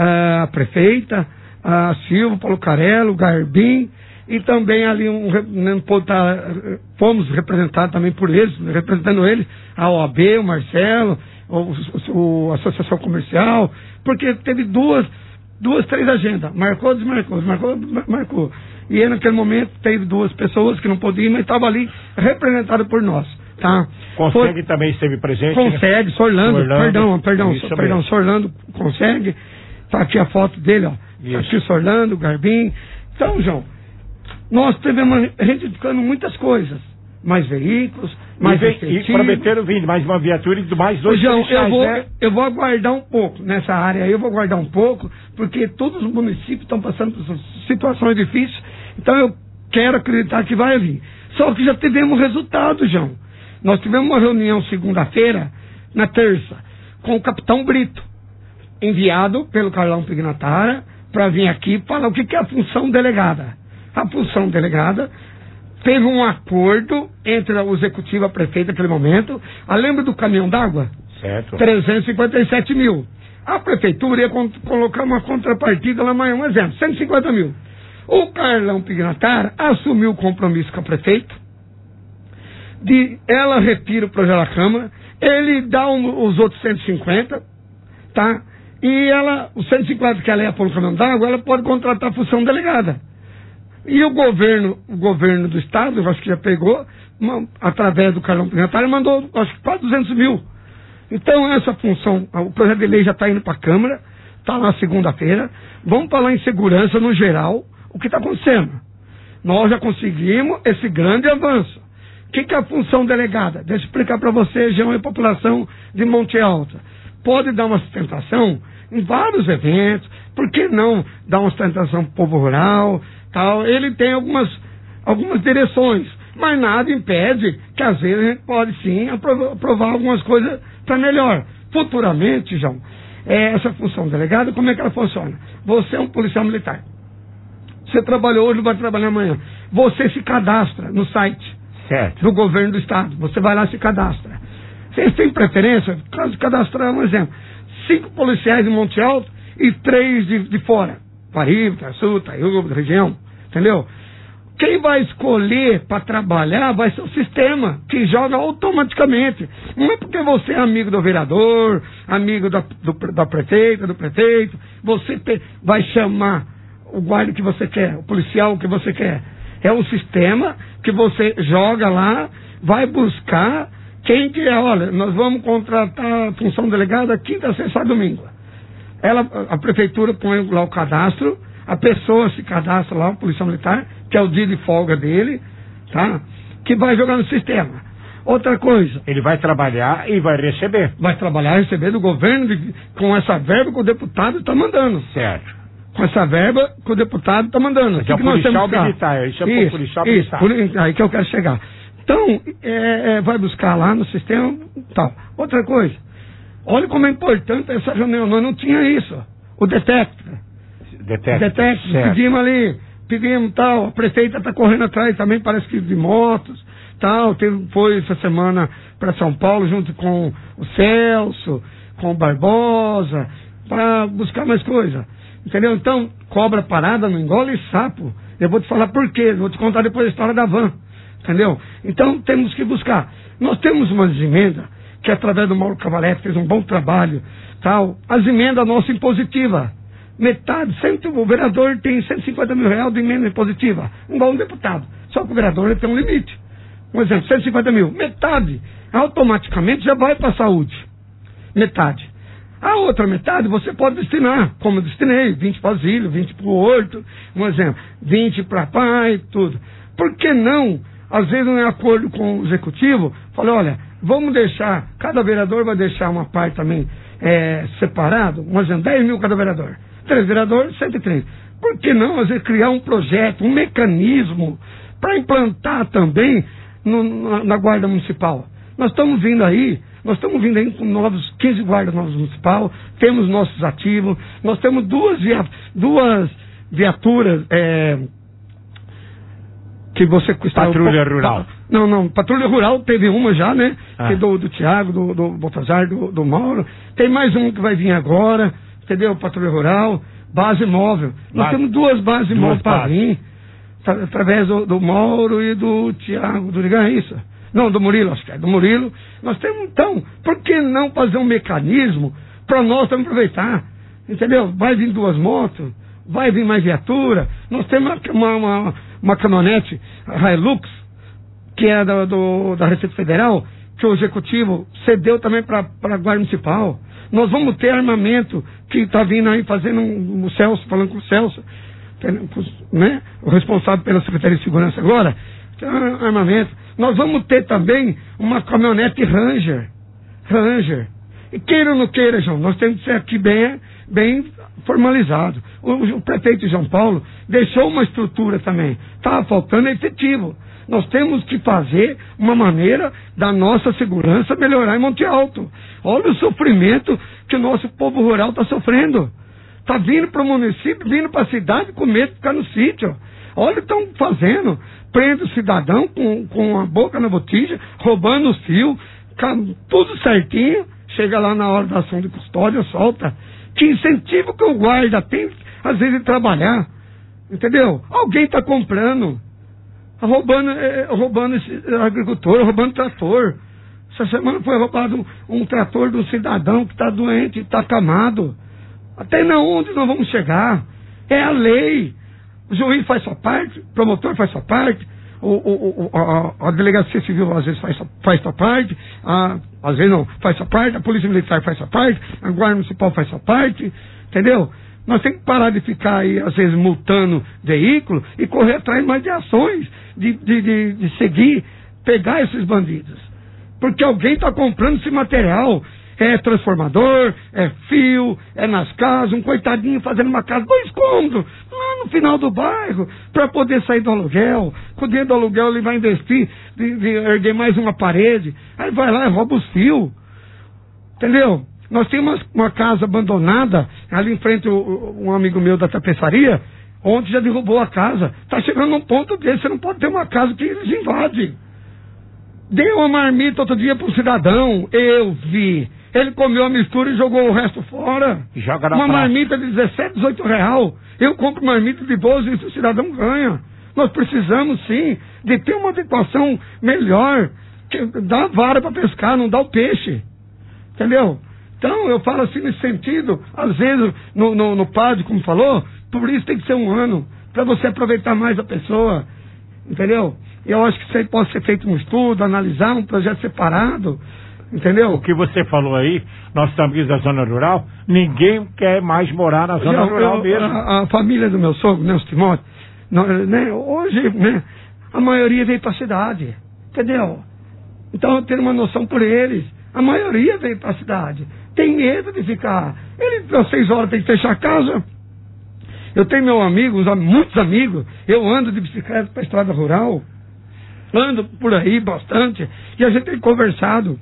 a prefeita, a Silvia, Paulo Carello, o Garbim, e também ali um, um, tá, fomos representados também por eles, representando eles, a O A B, o Marcelo, o, o, a Associação Comercial, porque teve duas, duas, três agendas, marcou, desmarcou, desmarcou, marcou. E aí, naquele momento teve duas pessoas que não podiam, mas estavam ali representadas por nós. tá? Consegue Foi, também esteve presente? Consegue, né? Sorlando, Sorlando, perdão, perdão, isso so, perdão, mesmo. Sorlando consegue. Tá aqui a foto dele, ó. Tá aqui o Sorlando, o Garbim. Então, João, nós tivemos reivindicando muitas coisas. Mais veículos, mais E, vem, e prometeram vir mais uma viatura e mais dois João, policiais, eu vou, né? eu vou aguardar um pouco nessa área aí, eu vou aguardar um pouco, porque todos os municípios estão passando por situações difíceis, então eu quero acreditar que vai vir. Só que já tivemos resultado, João. Nós tivemos uma reunião segunda-feira, na terça, com o capitão Brito, enviado pelo Carlão Pignatara, para vir aqui falar o que, que é a função delegada. A função delegada teve um acordo entre o executivo e a prefeita naquele momento. Ah, lembra do caminhão d'água? Certo. trezentos e cinquenta e sete mil. A prefeitura ia con- colocar uma contrapartida lá amanhã, um exemplo, cento e cinquenta mil. O Carlão Pignatara assumiu o compromisso com a prefeita, de ela retira o projeto da Câmara, ele dá um, os outros cento e cinquenta, tá? E ela, os cento e cinquenta que ela ia pôr no caminhão d'água, ela pode contratar a função delegada. E o governo, o governo do estado, eu acho que já pegou, uma, através do Carlão Pignatara, mandou, acho que quase duzentos mil. Então, essa função, o projeto de lei já está indo para a Câmara, está na segunda-feira. Vamos falar em segurança no geral, o que está acontecendo. Nós já conseguimos esse grande avanço. O que, que é a função delegada? Deixa eu explicar para você, João, e a população de Monte Alto. Pode dar uma sustentação em vários eventos, por que não dar uma sustentação para o povo rural, tal? Ele tem algumas, algumas direções, mas nada impede que às vezes a gente pode sim aprovar, aprovar algumas coisas para melhor. Futuramente, João, é, essa função delegada, como é que ela funciona? Você é um policial militar. Você trabalhou hoje, vai trabalhar amanhã. Você se cadastra no site certo. do governo do estado. Você vai lá e se cadastra. Vocês têm preferência? Caso cadastrar, um exemplo. Cinco policiais de Monte Alto e três de, de fora. Paribe, Sul, Taiúba, região. Entendeu? Quem vai escolher para trabalhar vai ser o sistema, que joga automaticamente. Não é porque você é amigo do vereador, amigo da, do, da prefeita, do prefeito, você te, vai chamar o guarda que você quer, o policial que você quer. É um sistema que você joga lá, vai buscar quem que é. Olha, nós vamos contratar a função delegada quinta, sexta e domingo. Ela, a prefeitura põe lá o cadastro, a pessoa se cadastra lá, o policial militar, que é o dia de folga dele, tá? Que vai jogar no sistema. Outra coisa. Ele vai trabalhar e vai receber. Vai trabalhar e receber do governo de, com essa verba que o deputado está mandando. Certo. Com essa verba que o deputado está mandando. Isso é o policial militar. Isso é o policial militar. Isso, aí que eu quero chegar. Então, é, é, vai buscar lá no sistema e tal. Outra coisa. Olha como é importante essa reunião. Nós não tinha isso. O detector. Detector. Detector. Certo. Pedimos ali. Pedimos tal. A prefeita está correndo atrás também, parece que de motos. Tal. Teve, foi essa semana para São Paulo junto com o Celso, com o Barbosa, para buscar mais coisa. Entendeu? Então, cobra parada não engole sapo. Eu vou te falar por quê. Vou te contar depois a história da van. Entendeu? Então, temos que buscar. Nós temos umas emendas, que através do Mauro Cavalete fez um bom trabalho, tal. As emendas nossas impositivas. Metade, sempre o vereador tem cento e cinquenta mil reais de emenda impositiva. Um bom deputado. Só que o vereador ele tem um limite. Um exemplo, cento e cinquenta mil. Metade, automaticamente já vai para a saúde. Metade. A outra metade você pode destinar, como eu destinei, vinte para o asilo, vinte para o horto, um exemplo, vinte para pai, tudo. Por que não, às vezes em acordo com o executivo, falei, olha, vamos deixar, cada vereador vai deixar uma parte também é, separado, um exemplo, dez mil cada vereador. Três vereadores, cento e três. Por que não, às vezes, criar um projeto, um mecanismo para implantar também no, na, na Guarda Municipal? Nós estamos vindo aí, nós estamos vindo aí com novos, quinze guardas novos municipal, temos nossos ativos, nós temos duas, via, duas viaturas é, que você... Patrulha um, Rural. Não, não, Patrulha Rural teve uma já, né? Ah. Que é do, do Tiago, do, do Baltazar, do, do Mauro. Tem mais um que vai vir agora, entendeu? Patrulha Rural, base móvel. Nós Base. temos duas bases Duas móveis para bases. vir, através do, do Mauro e do Tiago, do Ligan, é isso? Não, do Murilo, acho que é do Murilo. Nós temos, então, por que não fazer um mecanismo para nós também aproveitar? Entendeu? Vai vir duas motos, vai vir mais viatura. Nós temos uma, uma, uma caminhonete Hilux, que é do, do, da Receita Federal, que o Executivo cedeu também para a Guarda Municipal. Nós vamos ter armamento que está vindo aí fazendo um, o Celso, falando com o Celso, né? O responsável pela Secretaria de Segurança agora, tem armamento. Nós vamos ter também uma caminhonete Ranger. Ranger. E queira ou não queira, João, nós temos que ser aqui bem, bem formalizado. O, o prefeito de João Paulo deixou uma estrutura também. Estava faltando efetivo. Nós temos que fazer uma maneira da nossa segurança melhorar em Monte Alto. Olha o sofrimento que o nosso povo rural está sofrendo. Está vindo para o município, vindo para a cidade com medo de ficar no sítio. Olha o que estão fazendo. Prende o cidadão com, com a boca na botija, roubando os fios, tudo certinho. Chega lá na hora da ação de custódia, solta. Que incentivo que o guarda tem, às vezes, de trabalhar. Entendeu? Alguém está comprando. Roubando, eh, roubando esse agricultor, roubando trator. Essa semana foi roubado um, um trator de um cidadão que está doente, está acamado. Até na onde nós vamos chegar? É a lei. O juiz faz sua parte, o promotor faz sua parte, o, o, o, a, a delegacia civil às vezes faz, faz sua parte, a, às vezes não, faz sua parte, a polícia militar faz sua parte, a guarda municipal faz sua parte, entendeu? Nós temos que parar de ficar aí, às vezes, multando veículo e correr atrás mais de ações, de, de, de, de seguir, pegar esses bandidos. Porque alguém está comprando esse material. É transformador, é fio, é nas casas, um coitadinho fazendo uma casa, dois cômodos, lá no final do bairro, para poder sair do aluguel. Com o dinheiro do aluguel ele vai investir, de, de erguer mais uma parede, aí vai lá e rouba os fios. Entendeu? Nós temos uma, uma casa abandonada, ali em frente o, um amigo meu da tapeçaria, onde já derrubou a casa. Está chegando num ponto desse, você não pode ter uma casa que eles invadem. Deu uma marmita outro dia para um cidadão, eu vi. Ele comeu a mistura e jogou o resto fora. Joga na uma praça. Marmita de dezessete, dezoito real. Eu compro marmita de doze e o cidadão ganha. Nós precisamos, sim, de ter uma adequação melhor. Que dá a vara para pescar, não dá o peixe. Entendeu? Então, eu falo assim nesse sentido. Às vezes, no, no, no P A D, como falou, por isso tem que ser um ano. Para você aproveitar mais a pessoa. Entendeu? Eu acho que isso aí pode ser feito um estudo, analisar um projeto separado. Entendeu? O que você falou aí, nós estamos da zona rural, ninguém quer mais morar na zona eu, rural eu, mesmo. A, a família do meu sogro, né, os Timóteo, né, hoje, né, a maioria veio para a cidade, entendeu? Então eu tenho uma noção por eles, a maioria veio para a cidade, tem medo de ficar, ele às seis horas tem que fechar a casa. Eu tenho meu amigo, muitos amigos, eu ando de bicicleta para a estrada rural, ando por aí bastante, e a gente tem conversado.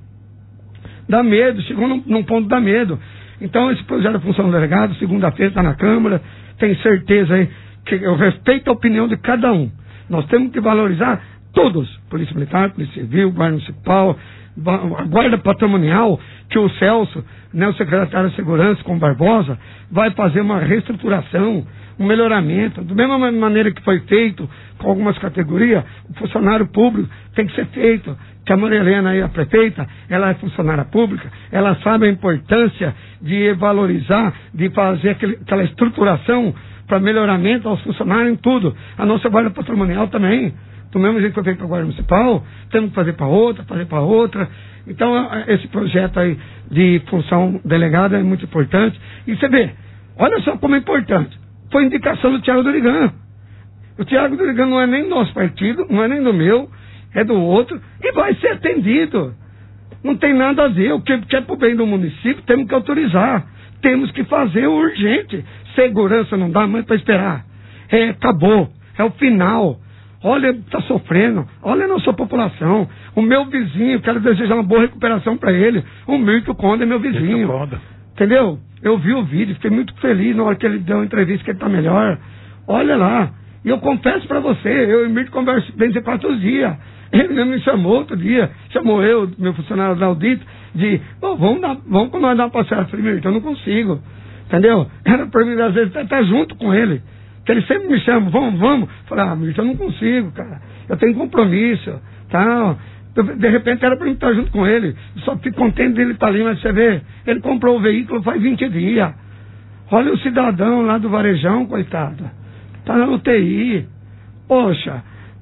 Dá medo, chegou num, num ponto dá medo. Então esse projeto da função do delegado, segunda-feira está na Câmara, tenho certeza aí que eu respeito a opinião de cada um. Nós temos que valorizar todos, Polícia Militar, Polícia Civil, Guarda Municipal, a Guarda Patrimonial, que o Celso, né, o secretário de Segurança com o Barbosa, vai fazer uma reestruturação, um melhoramento, da mesma maneira que foi feito com algumas categorias, o funcionário público tem que ser feito, que a Maria Helena aí, a prefeita, ela é funcionária pública, ela sabe a importância de valorizar, de fazer aquele, aquela estruturação para melhoramento aos funcionários em tudo. A nossa guarda patrimonial também, do mesmo jeito que eu tenho para a guarda municipal, temos que fazer para outra, fazer para outra. Então, esse projeto aí de função delegada é muito importante. E você vê, olha só como é importante. Foi indicação do Thiago Dorigan. O Thiago Dorigan não é nem do nosso partido, não é nem do meu, é do outro, e vai ser atendido. Não tem nada a ver. O que é para o bem do município, temos que autorizar. Temos que fazer urgente. Segurança não dá mais para esperar. É, acabou. É o final. Olha, está sofrendo. Olha a nossa população. O meu vizinho, quero desejar uma boa recuperação para ele. O Milton Conde é meu vizinho. Entendeu? Eu vi o vídeo, fiquei muito feliz na hora que ele deu uma entrevista que ele está melhor. Olha lá. E eu confesso para você, eu e o Milton converso bem de quatro os dias. Ele mesmo me chamou outro dia, chamou eu, meu funcionário da audito, de, oh, vamos, dar, vamos comandar uma passeada. Eu falei, Milton, eu não consigo. Entendeu? Era para mim, às vezes, estar junto com ele. Que ele sempre me chama, vamos, vamos. Eu falei, ah, Milton, eu não consigo, cara. Eu tenho compromisso, tal. De repente era para mim estar junto com ele. Eu só fico contente dele estar ali, mas você vê, ele comprou o veículo faz vinte dias. Olha o cidadão lá do Varejão, coitado. Está na U T I. Poxa,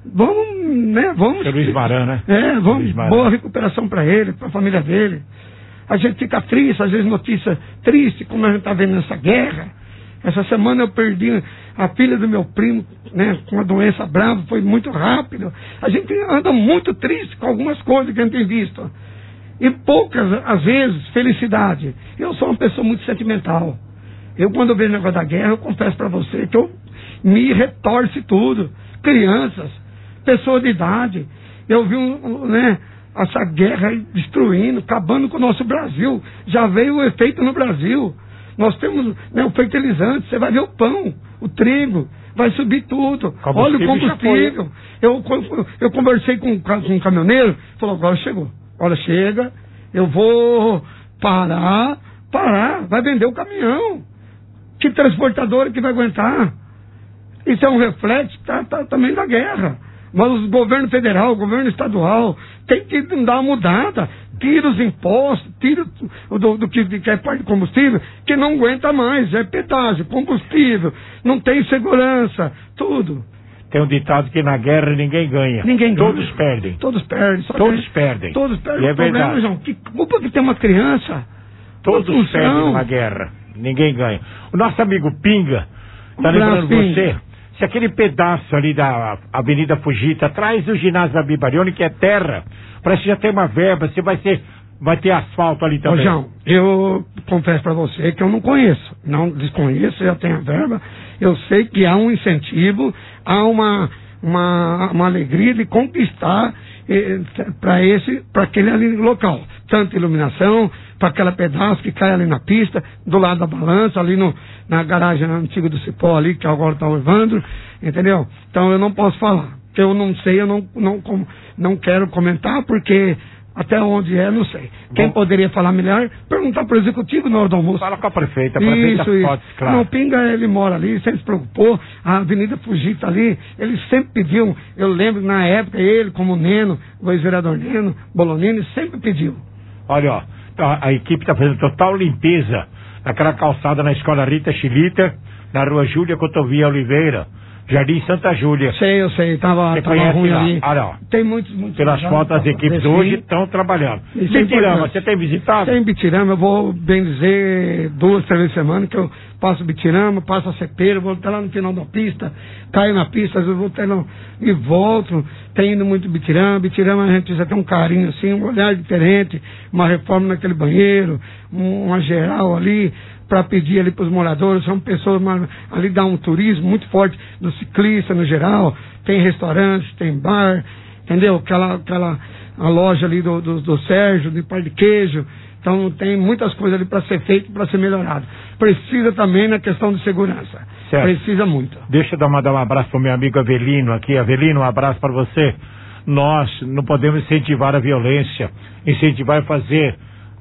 vamos, né, vamos... É Luiz Maran, né? É, vamos, Maran. boa recuperação para ele, para a família dele. A gente fica triste, às vezes notícia triste, como a gente está vendo nessa guerra. Essa semana eu perdi a filha do meu primo, né, com uma doença brava, foi muito rápido. A gente anda muito triste com algumas coisas que a gente tem visto. E poucas, às vezes, felicidade. Eu sou uma pessoa muito sentimental. Eu, quando eu vejo o negócio da guerra, eu confesso para você que eu me retorce tudo. Crianças, pessoas de idade. Eu vi um, né, essa guerra aí destruindo, acabando com o nosso Brasil. Já veio o efeito no Brasil. Nós temos, né, o fertilizante, você vai ver o pão, o trigo, vai subir tudo. Olha o combustível. Eu, eu, eu conversei com, com um caminhoneiro, falou, agora chegou. Olha, chega, eu vou parar, parar, vai vender o caminhão. Que transportadora que vai aguentar? Isso é um reflexo tá, tá, também da guerra. Mas o governo federal, o governo estadual, tem que dar uma mudada. Tira os impostos, tira do, do que, que é parte de combustível, que não aguenta mais. É pedágio, combustível, não tem segurança, tudo. Tem um ditado que na guerra ninguém ganha. Ninguém ganha. Todos perdem. Todos perdem. Só Todos tem, perdem. Todos perdem. E é o problema, verdade. João, que culpa que tem uma criança? Todos Função. perdem na guerra. Ninguém ganha. O nosso amigo Pinga está Um lembrando abraço, você, Pinga. se aquele pedaço ali da Avenida Fugita, atrás do ginásio da Bibarione, que é terra, parece que já tem uma verba, você vai ser, vai ter asfalto ali também. Ô, João, eu confesso para você que eu não conheço, não desconheço, já tenho a verba. Eu sei que há um incentivo, há uma, uma, uma alegria de conquistar eh, para esse, para aquele ali local. Tanto iluminação, para aquele pedaço que cai ali na pista, do lado da balança, ali no, na garagem antiga do Cipó ali, que agora está o Evandro, entendeu? Então eu não posso falar. Eu não sei, eu não, não, não quero comentar, porque até onde é, não sei. Quem Bom, poderia falar melhor, perguntar para o executivo na hora do almoço. Fala com a prefeita, a prefeita isso, isso. pode, claro. Não, Pinga, ele mora ali, sempre se preocupou. A Avenida Fugita ali, ele sempre pediu. Eu lembro na época, ele, como Neno, o ex-vereador Neno, Bolonini, sempre pediu. Olha, ó, a, a equipe está fazendo total limpeza naquela calçada na Escola Rita Chilita, na rua Júlia Cotovia Oliveira, Jardim Santa Júlia. Sei, eu sei, tava, tava ruim lá. ali. Olha, ó. Tem muitos, muitos. Pelas fotos, as equipes hoje estão trabalhando. Isso é Bitirama, você tem visitado? Tem Bitirama, eu vou, bem dizer, duas, três vezes por semana, que eu passo Bitirama, passo a Cepeira, vou até lá no final da pista, caio na pista, às vezes eu vou até lá e volto. Tem indo muito Bitirama. Bitirama a gente precisa ter um carinho assim, um olhar diferente, uma reforma naquele banheiro, uma geral ali, para pedir ali para os moradores. São pessoas, ali dá um turismo muito forte do ciclista no geral, tem restaurantes, tem bar, entendeu? Aquela, aquela a loja ali do, do, do Sérgio, de pão de queijo. Então tem muitas coisas ali para ser feito, para ser melhorado. Precisa também na questão de segurança. Certo. Precisa muito. Deixa eu dar, mandar um abraço para o meu amigo Avelino aqui. Avelino, um abraço para você. Nós não podemos incentivar a violência, incentivar e fazer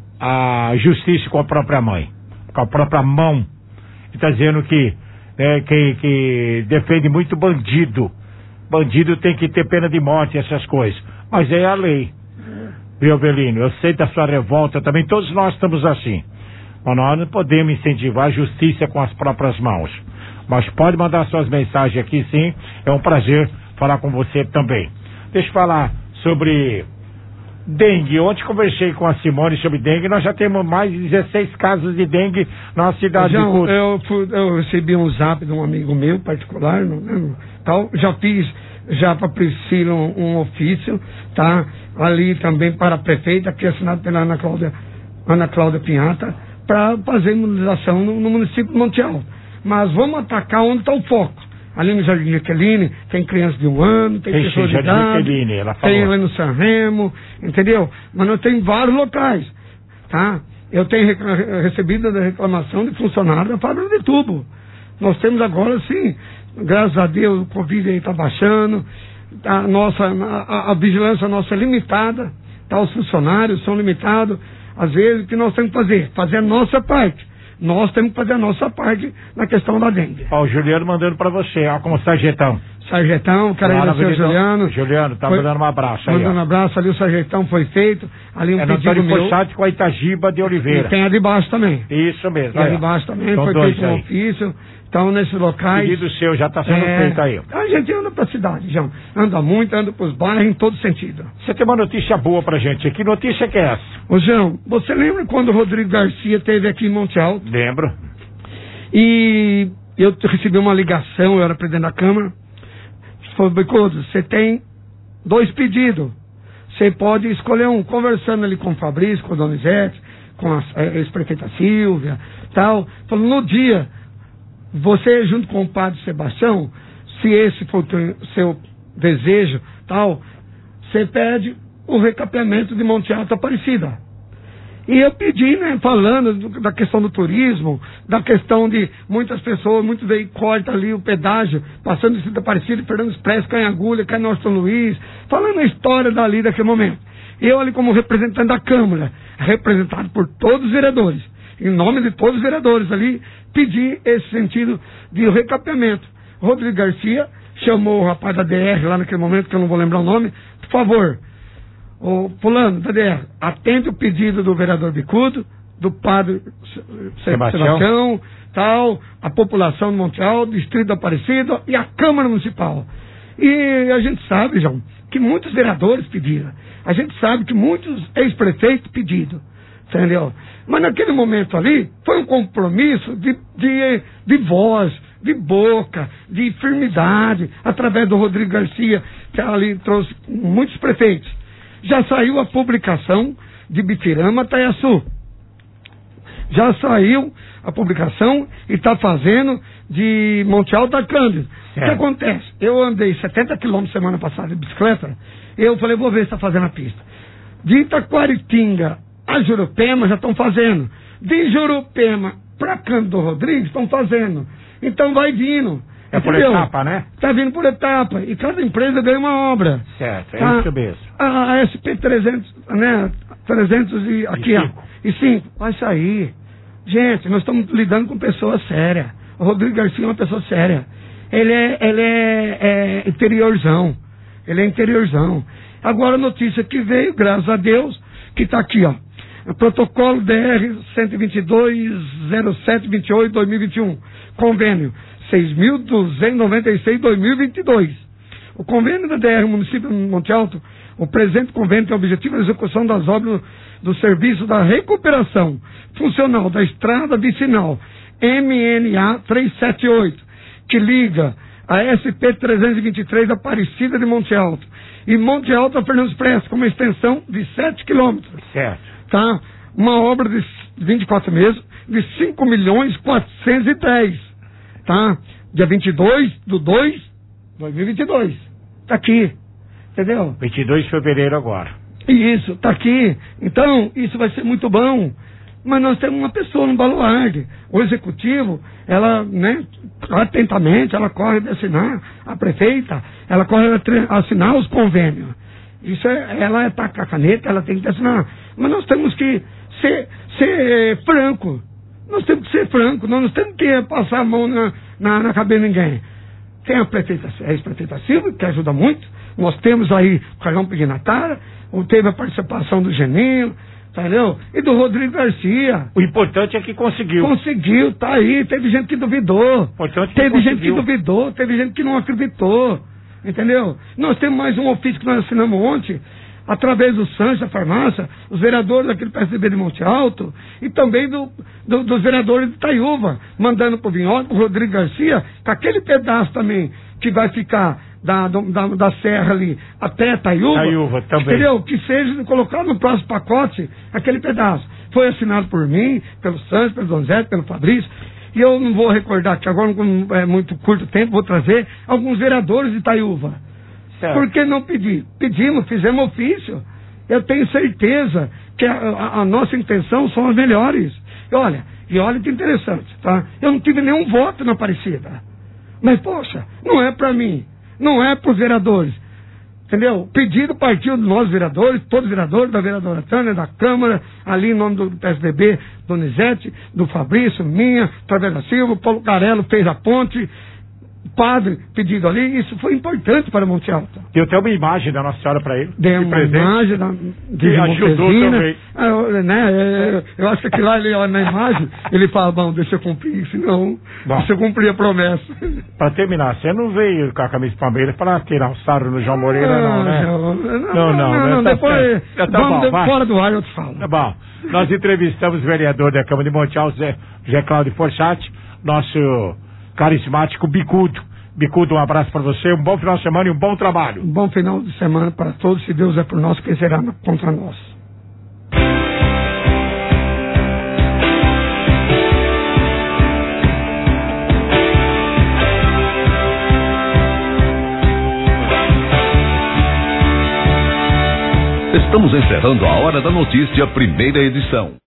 a justiça com a própria mãe, com a própria mão. Está dizendo que, é, que, que defende muito bandido. Bandido tem que ter pena de morte, essas coisas. Mas é a lei. Viu, Avelino? Eu sei da sua revolta também. Todos nós estamos assim. Mas nós não podemos incentivar a justiça com as próprias mãos. Mas pode mandar suas mensagens aqui, sim. É um prazer falar com você também. Deixa eu falar sobre dengue. Ontem conversei com a Simone sobre dengue. Nós já temos mais de dezesseis casos de dengue na cidade já, de Couto. Eu, eu recebi um zap de um amigo meu particular, não, não, tal. Já fiz já para Priscila um, um ofício, tá? Ali também para a prefeita, aqui assinado pela Ana Cláudia, Ana Cláudia Pinhata, para fazer imunização no, no município de Monte Alto. Mas vamos atacar onde está o foco. Ali no Jardim Jaqueline tem crianças de um ano, tem, tem pessoas de idade, ela falou. Tem ali no San Remo, entendeu? Mas nós temos vários locais, tá? Eu tenho rec recebido a reclamação de funcionários da fábrica de tubo. Nós temos agora, sim, graças a Deus, o Covid aí está baixando, a, nossa, a, a vigilância nossa é limitada, tá? Os funcionários são limitados. Às vezes, o que nós temos que fazer? Fazer a nossa parte. Nós temos que fazer a nossa parte na questão da dengue. Ó, o Juliano mandando para você, ó, como sargentão. Sargentão, quero agradecer ao Juliano. Juliano, tá foi, mandando um abraço aí. Mandando um abraço, ali o Sargentão foi feito, ali um é pedido meu. Pochate com a Itagiba de Oliveira. E tem a de baixo também. Isso mesmo. E a de baixo também, São foi dois feito um aí. ofício. Então, nesses locais... O pedido seu já está sendo é, feito aí. A gente anda pra cidade, João. Anda muito, anda pros bairros, em todo sentido. Você tem uma notícia boa pra gente. Que notícia que é essa? Ô, João, você lembra quando o Rodrigo Garcia esteve aqui em Monte Alto? Lembro. E eu recebi uma ligação, eu era presidente da Câmara. Falou, Bicudo, você tem dois pedidos. Você pode escolher um. Conversando ali com o Fabrício, com a Donizete, com a ex-prefeita Silvia, tal. Falou, no dia... Você, junto com o padre Sebastião, se esse for o teu, seu desejo, tal, você pede o recapeamento de Monte Alto Aparecida. E eu pedi, né, falando do, da questão do turismo, da questão de muitas pessoas, muitos veículos cortam ali o pedágio, passando de Cidade Aparecida, Fernando Expresso, Canhagulha, Cai São Luís, falando a história dali daquele momento. Eu ali como representante da Câmara, representado por todos os vereadores, em nome de todos os vereadores ali, pedi esse sentido de recapeamento. Rodrigo Garcia chamou o rapaz da D R lá naquele momento, que eu não vou lembrar o nome, por favor, o fulano da D R, atende o pedido do vereador Bicudo, do padre Sebastião, Sebastião tal, a população do Monte Alto, Distrito da Aparecida e a Câmara Municipal. E a gente sabe, João, que muitos vereadores pediram. A gente sabe que muitos ex-prefeitos pediram. Entendeu? Mas naquele momento ali, foi um compromisso de, de, de voz, de boca, de firmidade, através do Rodrigo Garcia, que ali trouxe muitos prefeitos. Já saiu a publicação de Bitirama, Taiaçu. Já saiu a publicação e está fazendo de Monte Alto a Cândido. O que acontece? Eu andei setenta quilômetros semana passada de bicicleta, eu falei, vou ver se está fazendo a pista. De Itaquaritinga a Jurupema já estão fazendo. De Jurupema para Cândido Rodrigues estão fazendo. Então vai vindo. É por etapa, né? Está vindo por etapa. E cada empresa ganha uma obra. Certo, é tá? isso mesmo. A, a S P trezentos, né? trezentos e aqui, ó. E cinco. Vai sair. Gente, nós estamos lidando com pessoas sérias. O Rodrigo Garcia é uma pessoa séria. Ele é, ele é, é interiorzão. Ele é interiorzão. Agora a notícia que veio, graças a Deus, que está aqui, ó. Protocolo D R cento e vinte e dois, zero sete, vinte e oito, dois mil e vinte e um. Convênio seis mil duzentos e noventa e seis, dois mil e vinte e dois. O convênio da D R Município de Monte Alto, o presente convênio tem o objetivo da execução das obras do serviço da recuperação funcional da estrada vicinal M N A trezentos e setenta e oito, que liga a S P trezentos e vinte e três Aparecida de Monte Alto e Monte Alto a Fernando Expresso, com uma extensão de sete quilômetros. Certo. Tá? Uma obra de vinte e quatro meses de cinco milhões quatrocentos e dez. Tá? Dia vinte e dois de dois de dois mil e vinte e dois. Tá aqui. Entendeu? vinte e dois de fevereiro agora. Isso, tá aqui. Então, isso vai ser muito bom. Mas nós temos uma pessoa no baluarde. O executivo, ela, né, atentamente, ela corre de assinar, a prefeita, ela corre de assinar os convênios. Isso é, ela tá com a caneta, ela tem que assinar. Mas nós temos que ser, ser franco. Nós temos que ser franco. Nós não temos que passar a mão na, na, na cabeça de ninguém. Tem a prefeita, a ex-prefeita Silvia, que ajuda muito. Nós temos aí o Carlão Pignatara, teve a participação do Geninho, entendeu? E do Rodrigo Garcia. O importante é que conseguiu. Conseguiu, tá aí. Teve gente que duvidou. Importante teve que gente que duvidou, teve gente que não acreditou. Entendeu? Nós temos mais um ofício que nós assinamos ontem, através do Sancho, da farmácia, os vereadores aqui do P S D B de Monte Alto, e também do, do, dos vereadores de Itaiúva, mandando para o Vinhote, para o Rodrigo Garcia, com aquele pedaço também, que vai ficar da, da, da serra ali até Itaiúva, Itaiúva também. Entendeu? Que seja colocado no próximo pacote aquele pedaço. Foi assinado por mim, pelo Sancho, pelo Donizete, pelo Fabrício. E eu não vou recordar que agora, com é muito curto tempo, vou trazer alguns vereadores de Itaiúva. Certo. Por que não pedir? Pedimos, fizemos ofício. Eu tenho certeza que a, a, a nossa intenção são as melhores. E olha, e olha que interessante, tá? Eu não tive nenhum voto na Aparecida. Mas, poxa, não é para mim. Não é para os vereadores. Entendeu? O pedido partiu de nós vereadores, todos os vereadores, da vereadora Tânia, da Câmara, ali em nome do P S D B, Donizete, do Fabrício, minha, através da Silva, Paulo Carello fez a ponte, padre pedido ali, isso foi importante para Monte Alto. Deu até uma imagem da Nossa Senhora para ele. Deu de uma presente, imagem da, de que ajudou também. Ah, eu, né, eu, eu acho que aquilo lá, ele olha na imagem, ele fala, bom, deixa eu cumprir, senão, bom, deixa eu cumprir a promessa. Para terminar, você não veio com a camisa de Palmeiras para tirar um sarro no João Moreira, não, né? Não, não, não. não, não, não, não tá depois, tá vamos, bom, fora do ar eu te falo. Tá bom. Nós entrevistamos o vereador da Câmara de Monte Alto, Zé, Zé Cláudio Forchatti, nosso carismático Bicudo. Bicudo, um abraço para você, um bom final de semana e um bom trabalho. Um bom final de semana para todos. Se Deus é por nós, quem será contra nós? Estamos encerrando a Hora da Notícia, primeira edição.